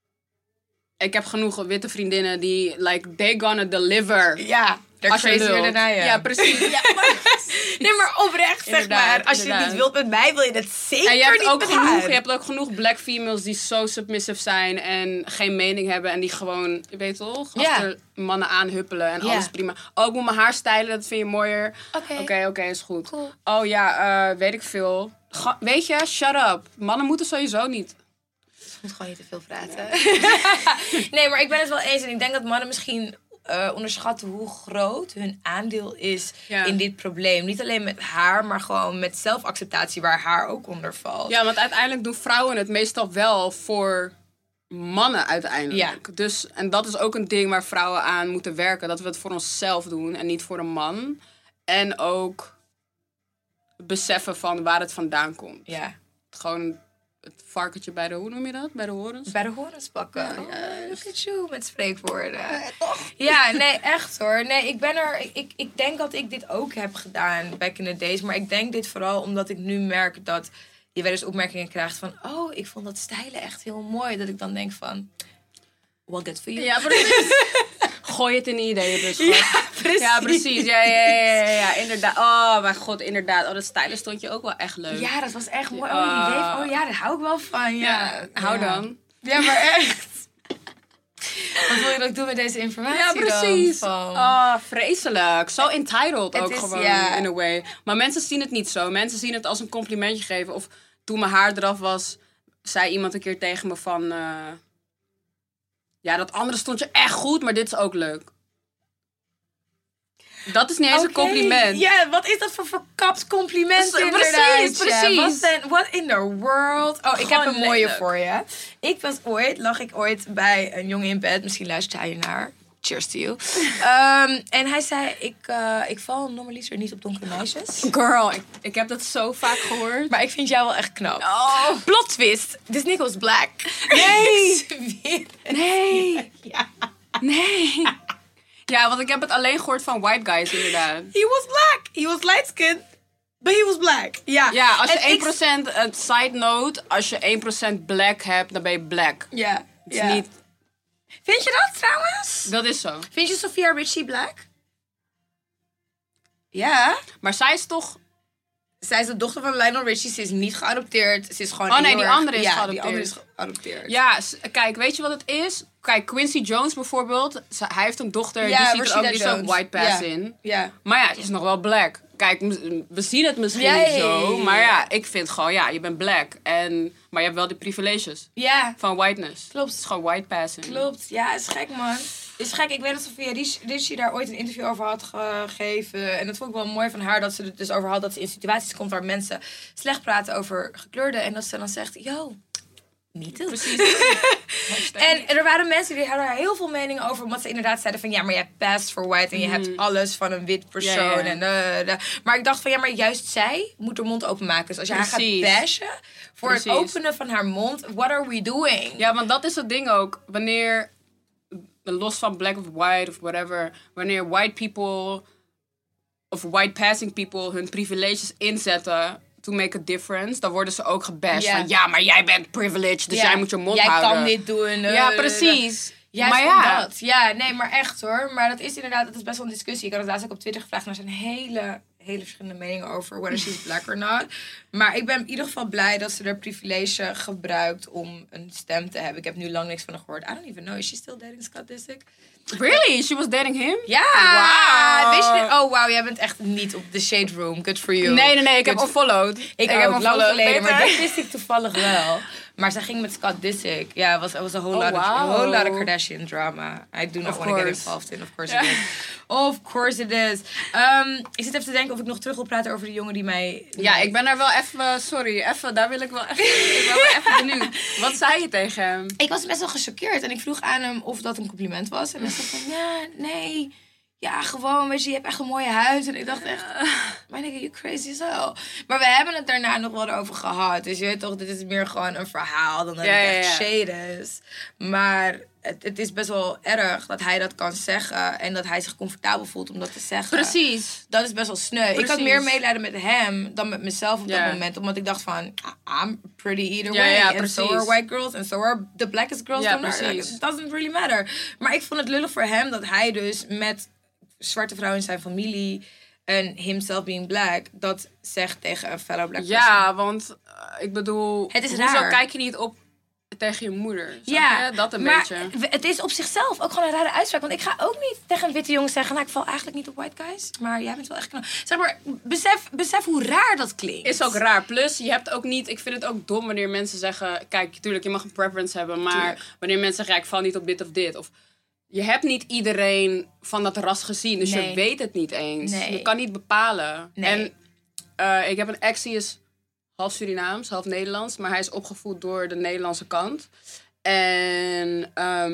ik heb genoeg witte vriendinnen die, like, they gonna deliver. Ja. Als je lult. Ja, precies. Ja, nee, maar oprecht, zeg maar. Als je het niet wilt met mij, wil je het zeker en je hebt niet ook met genoeg, haar. je hebt ook genoeg black females die zo submissive zijn en geen mening hebben. En die gewoon, je weet toch, achter mannen aanhuppelen en alles prima. Oh, ik moet mijn haar stylen, dat vind je mooier. Oké, is goed. Cool. Oh ja, weet ik veel. Weet je, shut up. Mannen moeten sowieso niet. Je moet gewoon niet te veel praten. Nee, maar ik ben het wel eens. En ik denk dat mannen misschien onderschatten hoe groot hun aandeel is in dit probleem. Niet alleen met haar, maar gewoon met zelfacceptatie waar haar ook onder valt. Ja, want uiteindelijk doen vrouwen het meestal wel voor mannen uiteindelijk. Ja. Dus, en dat is ook een ding waar vrouwen aan moeten werken. Dat we het voor onszelf doen en niet voor een man. En ook beseffen van waar het vandaan komt. Ja. Gewoon het varkentje bij de, hoe noem je dat? Bij de horens? Bij de horens pakken. Ja, look at you, met spreekwoorden. Ja, nee, echt hoor. Nee, ik denk dat ik dit ook heb gedaan back in the days. Maar ik denk dit vooral omdat ik nu merk dat je wel eens opmerkingen krijgt van... Oh, ik vond dat stijlen echt heel mooi. Dat ik dan denk van... Well, good for you. Ja, precies. Gooi het in de ideeën dus. Ja, precies. Ja, precies. Ja, inderdaad. Oh, mijn god, inderdaad. Oh, dat stijlen stond je ook wel echt leuk. Ja, dat was echt mooi. Oh, die wave. Oh ja, daar hou ik wel van. Ja, hou dan. Ja, maar echt. Wat wil je dat ik doe met deze informatie Ja, precies. dan? Oh, vreselijk. Zo entitled Het ook is, gewoon, ja. in a way. Maar mensen zien het niet zo. Mensen zien het als een complimentje geven. Of toen mijn haar eraf was, zei iemand een keer tegen me van... ja, dat andere stond je echt goed, maar dit is ook leuk. Dat is niet eens een compliment. Ja, wat is dat voor verkapt compliment inderdaad? Precies. What in the world? Oh, ik heb een mooie lelijk. voor je. Lag ik ooit bij een jongen in bed. Misschien luistert hij naar. Cheers to you. En hij zei, ik val normaliter niet op donkere meisjes. Girl, ik heb dat zo vaak gehoord. Maar ik vind jou wel echt knap. Oh. Plot twist. This nigga was black. Nee. Ik zweer het. Nee. Ja. Nee. Ja, want ik heb het alleen gehoord van white guys, inderdaad. He was black. He was light skinned. But he was black. Ja, Ja, als En je 1%, een side note, als je 1% black hebt, dan ben je black. Ja. Het is niet, Vind je dat trouwens? dat is zo. Vind je Sophia Richie black? Ja. Maar zij is toch... Zij is de dochter van Lionel Richie. Ze is niet geadopteerd. Ze is gewoon Oh nee, heel die erg- andere is ja, geadopteerd. die andere is geadopteerd. Ja, kijk, weet je wat het is? Kijk, Quincy Jones bijvoorbeeld, hij heeft een dochter, die ziet er Rashida ook, die is ook Jones. white pass Ja. in. Ja. Maar ja, die is nog wel black. Kijk, we zien het misschien Ja, niet ja, zo, ja. maar ja, ik vind gewoon, ja, je bent black. Maar je hebt wel die privileges Ja, van whiteness. Klopt. Het is gewoon white passing. klopt. Ja, is gek, man. Is gek. Ik weet dat Sophia Richie daar ooit een interview over had gegeven. En dat vond ik wel mooi van haar, dat ze het dus over had dat ze in situaties komt waar mensen slecht praten over gekleurden. En dat ze dan zegt, yo, me too. Precies. En er waren mensen die hadden daar heel veel meningen over. Omdat ze inderdaad zeiden van... Ja, maar je hebt passed for white. En je hebt alles van een wit persoon. Ja, ja. En Maar ik dacht van... Ja, maar juist zij moet haar mond openmaken. Dus als je haar Precies. gaat bashen... Voor het Precies. openen van haar mond... What are we doing? Ja, want dat is het ding ook. Wanneer, los van black of white of whatever, wanneer white people of white passing people hun privileges inzetten to make a difference, dan worden ze ook gebashed Ja. van ja, maar jij bent privileged, dus Ja, jij moet je mond jij houden. kan dit doen. Ja, precies. Juist maar van ja, dat. Ja, nee, maar echt hoor. Maar dat is inderdaad, dat is best wel een discussie. Ik had het laatst ook op Twitter gevraagd. En er zijn hele verschillende meningen over whether she's black or not. Maar ik ben in ieder geval blij dat ze haar privilege gebruikt om een stem te hebben. Ik heb nu lang niks van haar gehoord. I don't even know. Is she still dating Scott Disick? really? She was dating him? Ja! Wauw. Weet je dit? Oh, wauw. Jij bent echt niet op de shade room. Good for you. Nee, ik heb Good- unfollowed. Ik heb heb lang unfollowed. geleden, maar Beter. dat wist ik toevallig wel. Maar zij ging met Scott Disick. Ja, het was een whole, Oh, lot wow. of, whole lot of Kardashian drama. I do not Of want to get course. involved in. Of course it is. Of course it is. Ik zit even te denken of ik nog terug wil praten over de jongen die mij... Ja, ik ben er wel even, sorry, daar wil ik wel even, ik ben wel even benieuwd. Wat zei je tegen hem? Ik was best wel gechoqueerd en ik vroeg aan hem of dat een compliment was. En hij zei van, ja, nee. Ja, gewoon, weet je hebt echt een mooie huid. En ik dacht echt, my nigga, you crazy as hell. Maar we hebben het daarna nog wel over gehad. Dus je weet toch, dit is meer gewoon een verhaal dan dat het echt shade is. Maar het is best wel erg dat hij dat kan zeggen. En dat hij zich comfortabel voelt om dat te zeggen. Precies. Dat is best wel sneu. Ik had Precies. meer medelijden met hem dan met mezelf op dat Ja. moment. Omdat ik dacht van, I'm pretty either Ja, way. ja, and so precies. are white girls. And so are the blackest girls. Ja, on earth. precies. It doesn't really matter. Maar ik vond het lullig voor hem dat hij dus met zwarte vrouwen in zijn familie... en himself being black, dat zegt tegen een fellow black person. Ja, want ik bedoel, Het is hoezo raar. kijk je niet op tegen je moeder? Snap Ja, je? Dat een maar beetje. het is op zichzelf ook gewoon een rare uitspraak. Want ik ga ook niet tegen een witte jongen zeggen... nou, ik val eigenlijk niet op white guys. Maar jij bent wel echt knap. Zeg maar, besef hoe raar dat klinkt. Is ook raar. Plus, je hebt ook niet... Ik vind het ook dom wanneer mensen zeggen... Kijk, tuurlijk, je mag een preference hebben. Maar Tuurlijk. wanneer mensen zeggen... Ja, ik val niet op dit of dit. Of je hebt niet iedereen van dat ras gezien. Dus Nee. je weet het niet eens. Nee. Je kan niet bepalen. Nee. En ik heb een ex die is half Surinaams, half Nederlands. Maar hij is opgevoed door de Nederlandse kant. En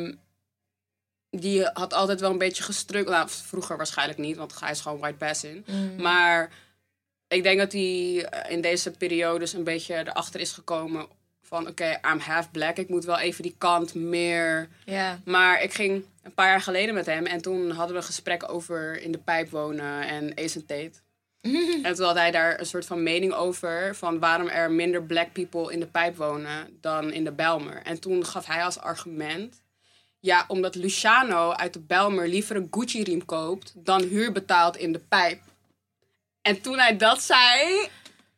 die had altijd wel een beetje gestruggeld. Nou, vroeger waarschijnlijk niet, want hij is gewoon white passing. Maar ik denk dat hij in deze periodes een beetje erachter is gekomen van oké, I'm half black. Ik moet wel even die kant meer... Ja. Maar ik ging een paar jaar geleden met hem. En toen hadden we een gesprek over in de pijp wonen en Ace en Tate. En toen had hij daar een soort van mening over. Van waarom er minder black people in de pijp wonen dan in de Bijlmer. En toen gaf hij als argument... Ja, omdat Luciano uit de Bijlmer liever een Gucci-riem koopt... dan huur betaalt in de pijp. En toen hij dat zei...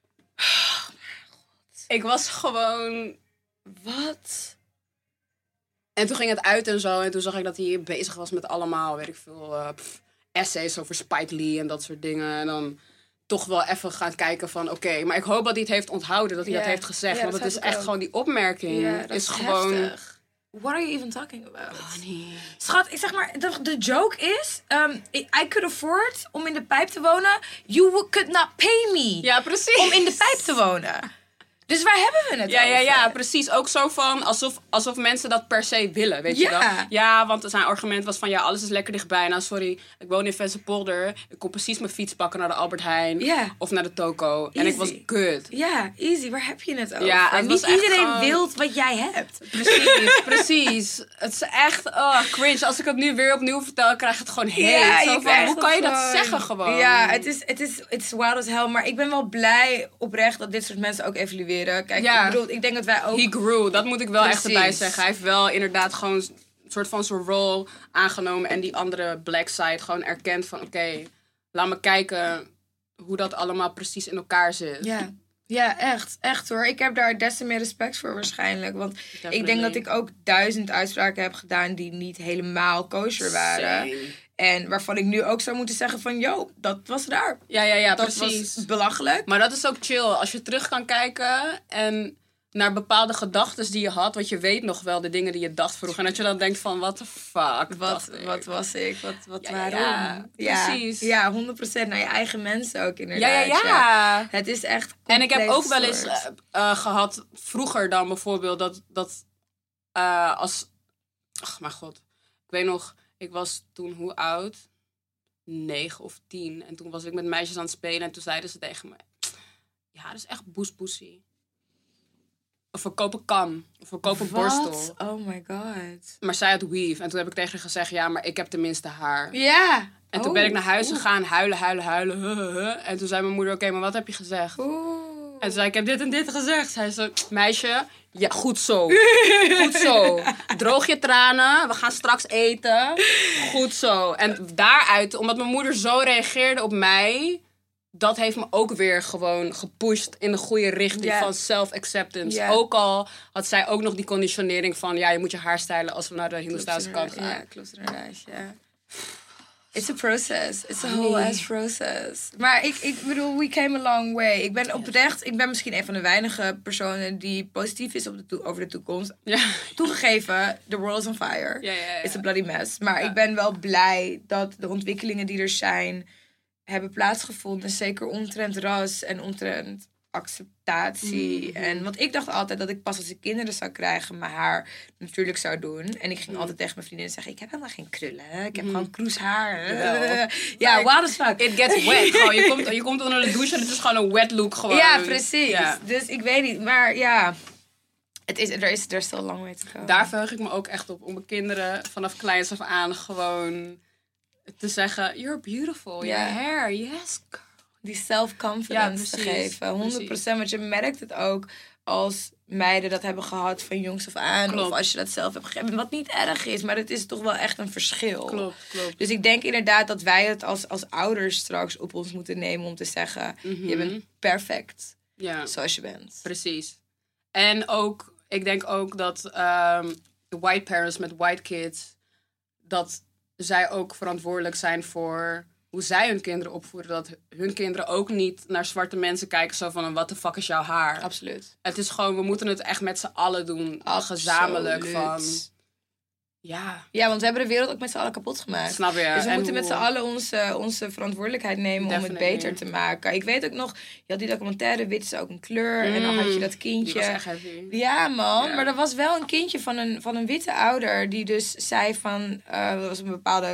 Ik was gewoon... Wat? En toen ging het uit en zo. En toen zag ik dat hij bezig was met allemaal, weet ik veel... essays over Spike Lee en dat soort dingen. En dan toch wel even gaan kijken van... Oké, maar ik hoop dat hij het heeft onthouden, dat hij dat heeft gezegd. Ja, want dat het is heb ik echt ook. gewoon die opmerking. Ja, dat is gewoon... heftig. What are you even talking about? Schat, ik zeg maar, de joke is... I could afford om in de pijp te wonen. You could not pay me Ja, precies. om in de pijp te wonen. Dus waar hebben we het over? Ja, precies. Ook zo van alsof mensen dat per se willen, weet je Ja. wel? Ja, want zijn argument was van, ja, alles is lekker dichtbij. Nou, sorry, ik woon in Vensterpolder. Ik kon precies mijn fiets pakken naar de Albert Heijn. Ja. Of naar de Toko. En ik was Easy. good. Ja, easy. Waar heb je het over? Ja, het niet was echt iedereen gewoon- wil wat jij hebt. Precies. Het is echt cringe. Als ik het nu weer opnieuw vertel, krijg ik het gewoon heet. Ja, Zo je van, krijgt hoe het kan je dat gewoon. zeggen gewoon? Ja, het is wild as hell. Maar ik ben wel blij oprecht dat dit soort mensen ook evalueren. Kijk, Ja. ik bedoel, ik denk dat wij ook... He grew, dat moet ik wel echt Precies. erbij zeggen. Hij heeft wel inderdaad gewoon een soort van zijn rol aangenomen. En die andere black side gewoon erkend van... Oké, laat me kijken hoe dat allemaal precies in elkaar zit. Ja, echt. Echt hoor. Ik heb daar des te meer respect voor waarschijnlijk. Want ik denk dat ik ook 1000 uitspraken heb gedaan die niet helemaal kosher waren. Same. En waarvan ik nu ook zou moeten zeggen van... Yo, dat was raar. Ja, Dat precies. was belachelijk. Maar dat is ook chill. Als je terug kan kijken en naar bepaalde gedachten die je had. Want je weet nog wel de dingen die je dacht vroeger. En dat je dan denkt van, what the fuck. Wat was ik? Wat waarom? ja, precies. Ja, 100% naar je eigen mensen ook inderdaad. Ja. Het is echt En ik heb compleet ook wel eens soort. gehad, vroeger dan bijvoorbeeld, dat als... Ach, mijn god. Ik weet nog, ik was toen hoe oud? 9 of 10. En toen was ik met meisjes aan het spelen en toen zeiden ze tegen me... Ja, dat is echt boespoesie. Of we kopen kam. Of we kopen borstel. Oh my god. Maar zij had weave. En toen heb ik tegen haar gezegd, ja, maar ik heb tenminste haar. Ja. En toen ben ik naar huis gegaan, huilen. En toen zei mijn moeder, oké, maar wat heb je gezegd? En toen zei ik heb dit en dit gezegd. Zei ze, meisje, ja, goed zo. Goed zo. Droog je tranen, we gaan straks eten. Goed zo. En daaruit, omdat mijn moeder zo reageerde op mij... Dat heeft me ook weer gewoon gepusht in de goede richting van self-acceptance. Ja. Ook al had zij ook nog die conditionering van... Ja, je moet je haar stylen als we naar de Hindoestaanse kant gaan. Ja, klopt inderdaad, ja. It's a process. It's a whole ass process. Maar ik bedoel, we came a long way. Ik ben oprecht, ik ben misschien een van de weinige personen die positief is over de toekomst. Ja. Toegegeven, the world is on fire. Ja. It's a bloody mess. Maar ik ben wel blij dat de ontwikkelingen die er zijn, hebben plaatsgevonden. Zeker omtrent ras en omtrent acceptatie. En want ik dacht altijd dat ik pas als ik kinderen zou krijgen mijn haar natuurlijk zou doen. En ik ging altijd tegen mijn vriendinnen zeggen, ik heb helemaal geen krullen. Ik heb gewoon kroeshaar. Ja, wild as fuck. It gets wet. Gewoon, je komt onder de douche en het is gewoon een wet look gewoon. Ja, precies. Ja. Dus ik weet niet. Maar ja, er is still a long way to go. Daar verheug ik me ook echt op. Om mijn kinderen vanaf kleins af aan gewoon te zeggen... You're beautiful. Ja. Your hair. Yes, girl. Die self-confidence te geven. 100%. Want je merkt het ook als meiden dat hebben gehad van jongs af aan. Klopt. Of als je dat zelf hebt gegeven. Wat niet erg is, maar het is toch wel echt een verschil. Klopt. Dus ik denk inderdaad dat wij het als ouders straks op ons moeten nemen om te zeggen... Je bent perfect Ja, zoals je bent. precies. En ook, ik denk ook dat de white parents met white kids... dat zij ook verantwoordelijk zijn voor hoe zij hun kinderen opvoeden. Dat hun kinderen ook niet naar zwarte mensen kijken zo van... Wat de fuck is jouw haar? Absoluut. Het is gewoon, we moeten het echt met z'n allen doen. Gezamenlijk van... Absoluut. Ja, Ja, want we hebben de wereld ook met z'n allen kapot gemaakt. snap je. Dus we En moeten met z'n hoe- allen onze verantwoordelijkheid nemen om het Definitely. beter te maken. Ik weet ook nog, je had die documentaire Wit is ook een kleur. En dan had je dat Die kindje. was echt heavy. Ja, man. Ja. Maar er was wel een kindje van een witte ouder die dus zei van... dat was een bepaalde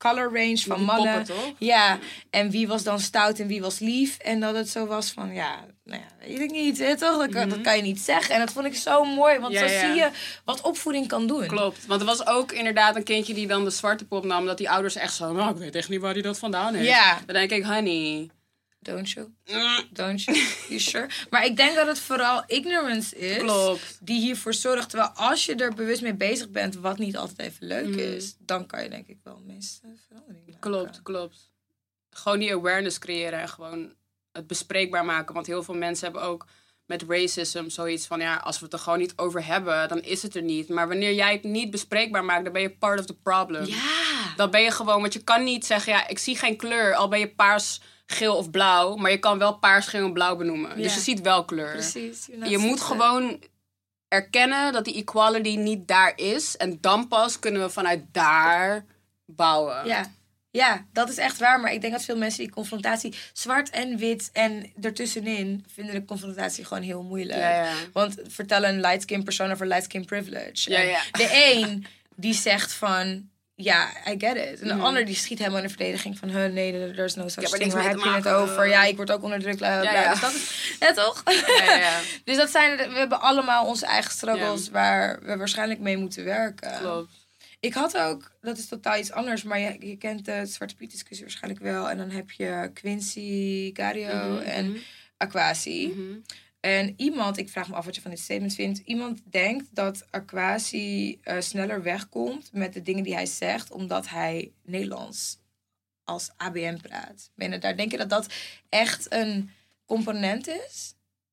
color range van Die mannen. poppen, toch? Ja, en wie was dan stout en wie was lief. En dat het zo was van, ja, nou ja, weet ik niet, hè, toch? Dat kan je niet zeggen. En dat vond ik zo mooi, want zo zie je wat opvoeding kan doen. Klopt, want er was ook inderdaad een kindje die dan de zwarte pop nam, dat die ouders echt zo, nou, ik weet echt niet waar hij dat vandaan heeft. Ja. Dan denk ik, honey. Don't you? Don't you? You sure? Maar ik denk dat het vooral ignorance is. Klopt. Die hiervoor zorgt. Terwijl als je er bewust mee bezig bent, wat niet altijd even leuk is, dan kan je denk ik wel meeste verandering maken. Klopt. Gewoon die awareness creëren en gewoon het bespreekbaar maken. Want heel veel mensen hebben ook met racism zoiets van, ja, als we het er gewoon niet over hebben, dan is het er niet. Maar wanneer jij het niet bespreekbaar maakt, dan ben je part of the problem. Ja. Dan ben je gewoon, want je kan niet zeggen, ja, ik zie geen kleur, al ben je paars, geel of blauw, maar je kan wel paars, geel en blauw benoemen. Ja. Dus je ziet wel kleur. Precies. Je moet gewoon erkennen dat die equality niet daar is. En dan pas kunnen we vanuit daar bouwen. Ja, dat is echt waar. Maar ik denk dat veel mensen die confrontatie, zwart en wit en ertussenin, vinden de confrontatie gewoon heel moeilijk. Ja. Want vertel een light skin persoon over light skin privilege. Ja, En ja. de een die zegt van, ja, I get it. En de ander die schiet helemaal in de verdediging van, nee, there's no such maar thing. niks Waar mee heb te je het maken. over? Ja, ik word ook onderdrukt. Bla, bla, bla. Ja. Dus dat is, ja, toch? Ja. Dus dat zijn, we hebben allemaal onze eigen struggles waar we waarschijnlijk mee moeten werken. Klopt. Ik had ook, dat is totaal iets anders, maar je kent de Zwarte Piet discussie waarschijnlijk wel. En dan heb je Quincy, Gario en Aquasi. En iemand, ik vraag me af wat je van dit statement vindt. Iemand denkt dat Aquasi sneller wegkomt met de dingen die hij zegt, omdat hij Nederlands als ABN praat. Denk je dat dat echt een component is?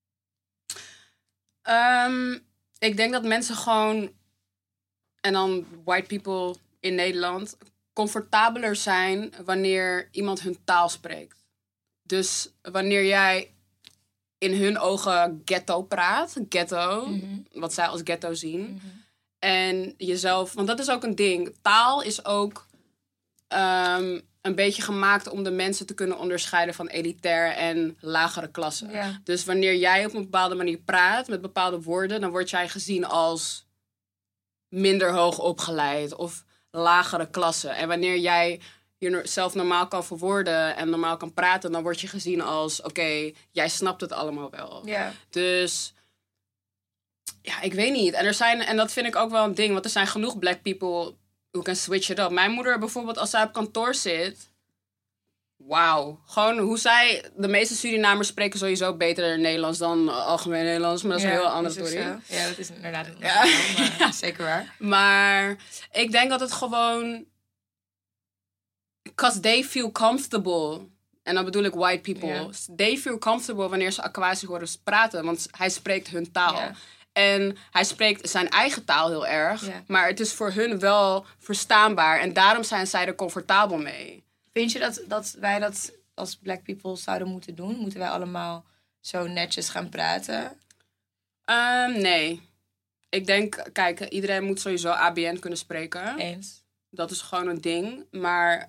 Ik denk dat mensen gewoon, en dan white people in Nederland, comfortabeler zijn wanneer iemand hun taal spreekt. Dus wanneer jij in hun ogen ghetto praat, wat zij als ghetto zien, en jezelf, want dat is ook een ding. Taal is ook een beetje gemaakt om de mensen te kunnen onderscheiden van elitair en lagere klassen. Ja. Dus wanneer jij op een bepaalde manier praat met bepaalde woorden, dan word jij gezien als minder hoog opgeleid of lagere klasse. En wanneer jij jezelf normaal kan verwoorden en normaal kan praten, dan word je gezien als, oké, jij snapt het allemaal wel. Ja. Dus ja, ik weet niet. En dat vind ik ook wel een ding, want er zijn genoeg black people who can switch it up. Mijn moeder bijvoorbeeld, als zij op kantoor zit, wauw. Gewoon hoe zij, de meeste Surinamers spreken sowieso beter Nederlands dan algemeen Nederlands, maar dat is een heel andere is ook story. zo. Ja, dat is inderdaad een Ja. maar zeker waar. Maar ik denk dat het gewoon, because they feel comfortable. En dan bedoel ik white people. Ja. They feel comfortable wanneer ze Aquasi horen praten, want hij spreekt hun taal. Ja. En hij spreekt zijn eigen taal heel erg. Ja. Maar het is voor hun wel verstaanbaar. En daarom zijn zij er comfortabel mee. Vind je dat wij dat als black people zouden moeten doen? Moeten wij allemaal zo netjes gaan praten? Nee. Ik denk, kijk, iedereen moet sowieso ABN kunnen spreken. Eens. Dat is gewoon een ding. Maar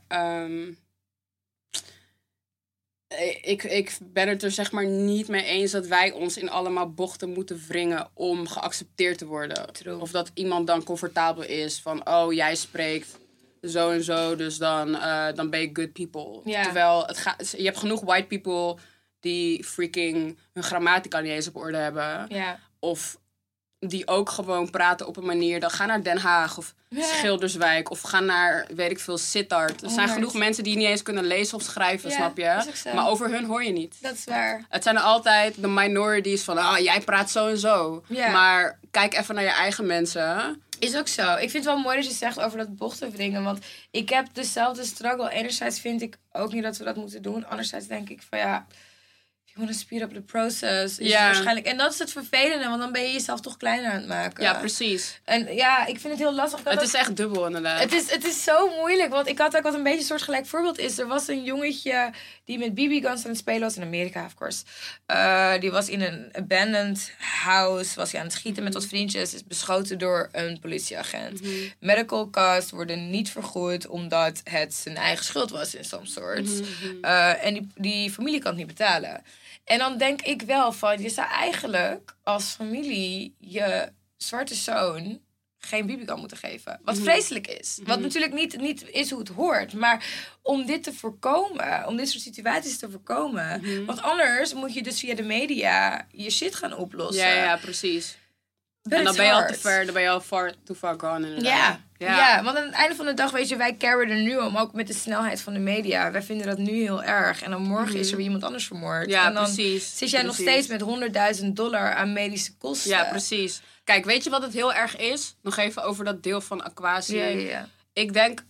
ik ben het er zeg maar niet mee eens dat wij ons in allemaal bochten moeten wringen om geaccepteerd te worden. True. Of dat iemand dan comfortabel is van, oh, jij spreekt zo en zo, dus dan ben je good people. Ja. Terwijl je hebt genoeg white people die freaking hun grammatica niet eens op orde hebben. Ja. Of die ook gewoon praten op een manier, dan ga naar Den Haag of Schilderswijk of ga naar, weet ik veel, Sittard. Er zijn genoeg mensen die niet eens kunnen lezen of schrijven, Ja, snap is je? ook zo. Maar over hun hoor je niet. Dat is waar. Het zijn er altijd de minorities van, jij praat zo en zo. Ja. Maar kijk even naar je eigen mensen. Is ook zo. Ik vind het wel mooi dat je zegt over dat bochten wringen. Want ik heb dezelfde struggle. Enerzijds vind ik ook niet dat we dat moeten doen. Anderzijds denk ik van ja, if you want to speed up the process. Is het waarschijnlijk. En dat is het vervelende, want dan ben je jezelf toch kleiner aan het maken. Ja, precies. En ja, ik vind het heel lastig. Het is echt dubbel inderdaad. Het is zo moeilijk, want ik had ook wat een beetje een soortgelijk voorbeeld is. Er was een jongetje die met BB-guns aan het spelen was in Amerika, of course. Die was in een abandoned house, was hij aan het schieten met wat vriendjes, is beschoten door een politieagent. Medical costs worden niet vergoed, omdat het zijn eigen schuld was in some sort. En die familie kan het niet betalen. En dan denk ik wel van, je zou eigenlijk als familie je zwarte zoon geen BB-gun moeten geven. Wat vreselijk is. Wat natuurlijk niet is hoe het hoort. Maar om dit te voorkomen, om dit soort situaties te voorkomen. Want anders moet je dus via de media je shit gaan oplossen. Ja, precies. But En dan it's ben je al hard. te ver, dan ben je al too far gone inderdaad. Ja, want aan het einde van de dag, weet je, wij carryen er nu om, ook met de snelheid van de media. Wij vinden dat nu heel erg. En dan morgen is er weer iemand anders vermoord. Ja, en dan precies. zit jij nog steeds met $100.000 aan medische kosten. Ja, precies. Kijk, weet je wat het heel erg is? Nog even over dat deel van Aquasi. Ja. Ik denk,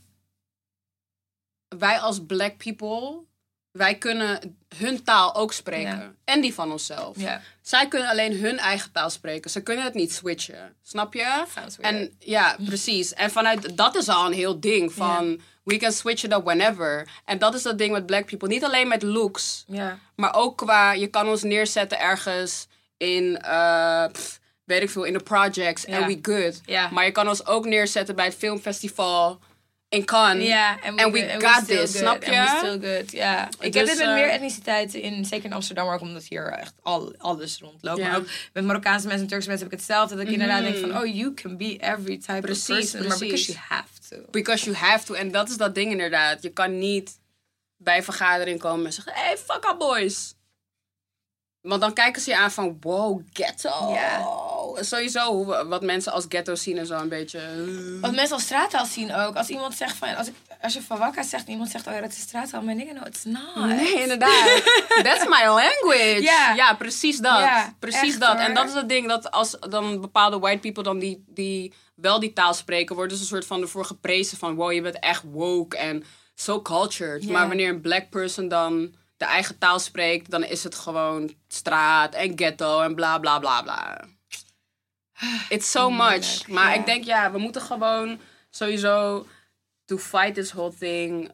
wij als black people, wij kunnen hun taal ook spreken. Ja. En die van onszelf. Ja. Zij kunnen alleen hun eigen taal spreken. Ze kunnen het niet switchen. Snap je? Sounds weird. En ja, precies. En vanuit dat is al een heel ding van we can switch it up whenever. En dat is dat ding met black people. Niet alleen met looks, Ja. maar ook qua je kan ons neerzetten ergens in weet ik veel, in de projects en we good. Ja. Maar je kan ons ook neerzetten bij het filmfestival in Cannes. Ja, and we got this, snap je? And we still good, ja. Ik heb Dus, dit met meer etniciteiten, zeker in Amsterdam, maar ook omdat hier echt alles rondloopt. Ja. Maar ook met Marokkaanse mensen en Turkse mensen heb ik hetzelfde. Dat ik inderdaad denk van, oh, you can be every type of person. Maar because you have to. Because you have to. En dat is dat ding inderdaad. Je kan niet bij een vergadering komen en zeggen, hey, fuck up boys. Want dan kijken ze je aan van, wow, ghetto. Ja. Sowieso wat mensen als ghetto zien en zo een beetje. Wat mensen als straattaal zien ook. Als iemand zegt van, als je van Wakka zegt en iemand zegt, oh ja, dat is straattaal. Maar ik denk, no, it's not. Nee, inderdaad. That's my language. Ja. Ja, precies dat. Ja, precies echt, dat. hoor. En dat is het ding, dat als dan bepaalde white people dan die wel die taal spreken, worden ze een soort van ervoor geprezen van, wow, je bent echt woke en so cultured. Ja. Maar wanneer een black person dan de eigen taal spreekt, dan is het gewoon straat en ghetto en bla bla bla bla. It's so much. Maar ja. ik denk, ja, we moeten gewoon sowieso to fight this whole thing.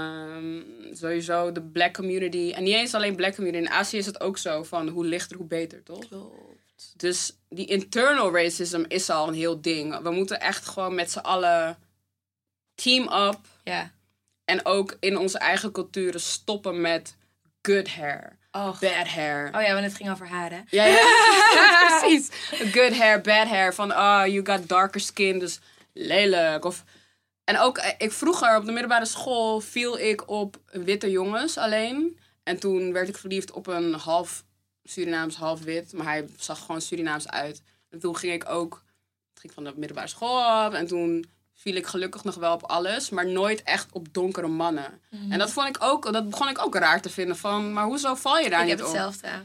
Sowieso de black community. En niet eens alleen black community. In Azië is het ook zo van hoe lichter, hoe beter, toch? Klopt. Dus die internal racism is al een heel ding. We moeten echt gewoon met z'n allen team up. Ja. En ook in onze eigen culturen stoppen met good hair. Och. Bad hair. Oh ja, want het ging over haar, hè? Ja, precies. Good hair, bad hair. Van, you got darker skin, dus lelijk. En ook, ik vroeger op de middelbare school viel ik op witte jongens alleen. En toen werd ik verliefd op een half Surinaams, half wit. Maar hij zag gewoon Surinaams uit. En toen ging ik van de middelbare school af. En toen viel ik gelukkig nog wel op alles, maar nooit echt op donkere mannen. En dat begon ik ook raar te vinden van, maar hoezo val je daar Ik niet heb op? hetzelfde.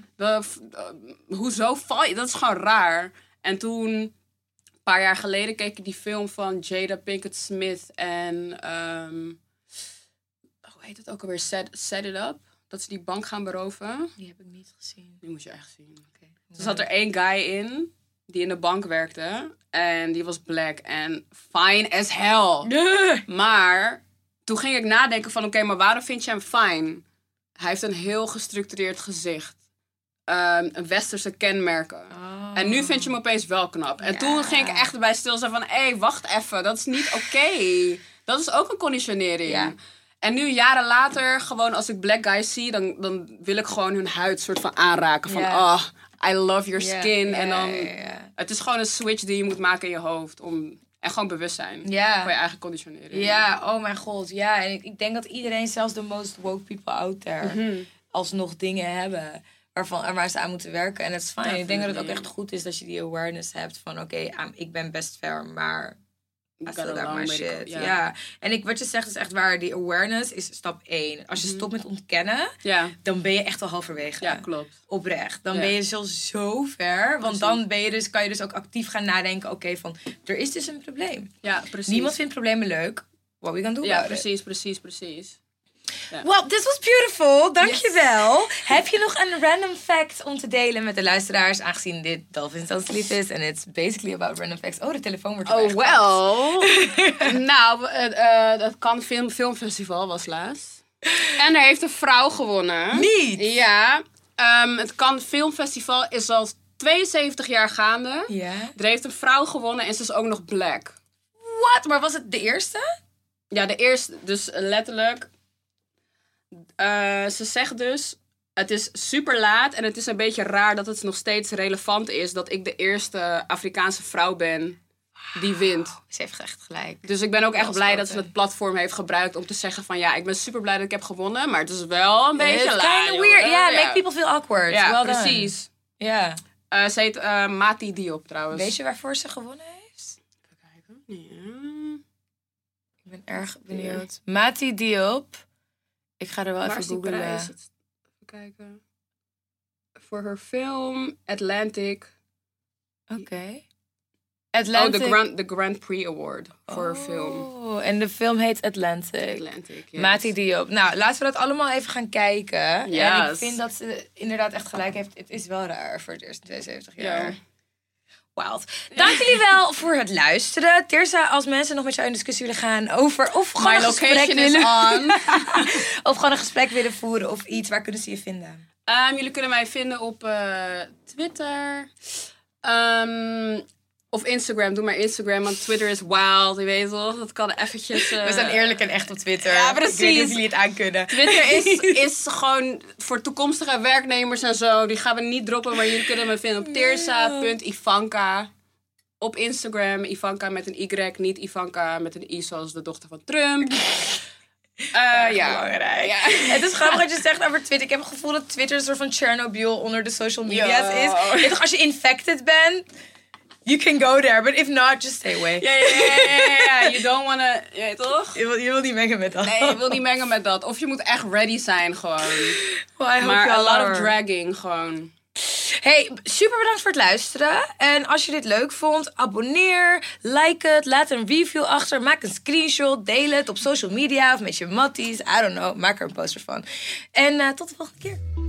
Hoezo val je? Dat is gewoon raar. En toen, een paar jaar geleden, keek ik die film van Jada Pinkett Smith en hoe heet het ook alweer? Set It Up. Dat ze die bank gaan beroven. Die heb ik niet gezien. Die moet je echt zien. Er zat er één guy in die in de bank werkte. En die was black en fine as hell. Maar toen ging ik nadenken van, oké, maar waarom vind je hem fine? Hij heeft een heel gestructureerd gezicht. Een westerse kenmerken. En nu vind je hem opeens wel knap. En toen ging ik echt erbij stilstaan van, hé, wacht even, dat is niet oké. Dat is ook een conditionering. Ja. En nu, jaren later, gewoon als ik black guys zie, dan wil ik gewoon hun huid soort van aanraken. Van, I love your skin. En dan, het is gewoon een switch die je moet maken in je hoofd. En gewoon bewustzijn van je eigen conditionering. Ja, oh mijn god. Ja, en ik denk dat iedereen, zelfs de most woke people out there, alsnog dingen hebben waar ze aan moeten werken. En het is fijn. Ik denk dat het ook echt goed is dat je die awareness hebt van, oké, ik ben best ver, maar I still got my shit. Ja. En wat je zegt is echt waar. Die awareness is stap 1. Als je stopt met ontkennen, dan ben je echt al halverwege. Ja, klopt. Oprecht. Dan ben je zo ver. Want dan kan je dus ook actief gaan nadenken. Oké, van, er is dus een probleem. Ja, precies. Niemand vindt problemen leuk. What we gonna do about it? Precies. Ja. Well, this was beautiful. Dankjewel. Yes. Heb je nog een random fact om te delen met de luisteraars? Aangezien dit Dolphins Don't Sleep is. En it's basically about random facts. Oh, de telefoon wordt erbij well. Nou, dat Cannes Filmfestival was laatst. En er heeft een vrouw gewonnen. Niet? Ja. Het Cannes Filmfestival is al 72 jaar gaande. Ja. Er heeft een vrouw gewonnen en ze is ook nog black. What? Maar was het de eerste? Ja, de eerste. Dus letterlijk. Ze zegt dus, het is super laat en het is een beetje raar dat het nog steeds relevant is dat ik de eerste Afrikaanse vrouw ben die wint. Ze heeft echt gelijk. Dus ik ben ook echt blij dat ze spoken. het platform heeft gebruikt om te zeggen van... ja, ik ben super blij dat ik heb gewonnen, maar het is wel een beetje It's laag, kind of weird. jongen. Ja, make people feel awkward. Ja, well done. precies. Ja. Ze heet Mati Diop trouwens. Weet je waarvoor ze gewonnen heeft? Even kijken. Ja. Ik ben erg benieuwd. Mati Diop. Ik ga er wel Waar even is die googlen. prijs? Even kijken. Voor haar film Atlantic. Oké. Oh, Atlantic. de Grand Prix Award voor haar film. Oh, en de film heet Atlantic. Atlantic, yes. Mati Diop. Nou, laten we dat allemaal even gaan kijken. En ik Yes. vind dat ze inderdaad echt gelijk heeft. Het is wel raar voor het eerst in 72 jaar. Ja. Wild. Dank jullie wel voor het luisteren. Tirza, als mensen nog met jou in discussie willen gaan over... of gewoon My een gesprek location is willen... on. of gewoon een gesprek willen voeren of iets, waar kunnen ze je vinden? Jullie kunnen mij vinden op Twitter. Of Instagram. Doe maar Instagram, want Twitter is wild. Je weet toch? Dat kan eventjes... We zijn eerlijk en echt op Twitter. Ja, precies. Ik weet niet of jullie het aankunnen. Twitter is gewoon voor toekomstige werknemers en zo. Die gaan we niet droppen, maar jullie kunnen me vinden op tirsa.ivanka. Op Instagram, Ivanka met een Y, niet Ivanka met een I zoals de dochter van Trump. Ja. Belangrijk. Ja. Het is grappig wat je zegt over Twitter. Ik heb het gevoel dat Twitter een soort van Chernobyl onder de social media's is. Weet je toch, als je infected bent, you can go there. But if not, just stay away. Ja. You don't wanna... Je weet toch? Je wil niet mengen met dat. Nee, je wil niet mengen met dat. Of je moet echt ready zijn gewoon. Well, I hope Maar you a lot are. of dragging gewoon. Hey, super bedankt voor het luisteren. En als je dit leuk vond, abonneer, like het, laat een review achter, maak een screenshot, deel het op social media of met je matties. I don't know, maak er een poster van. En tot de volgende keer.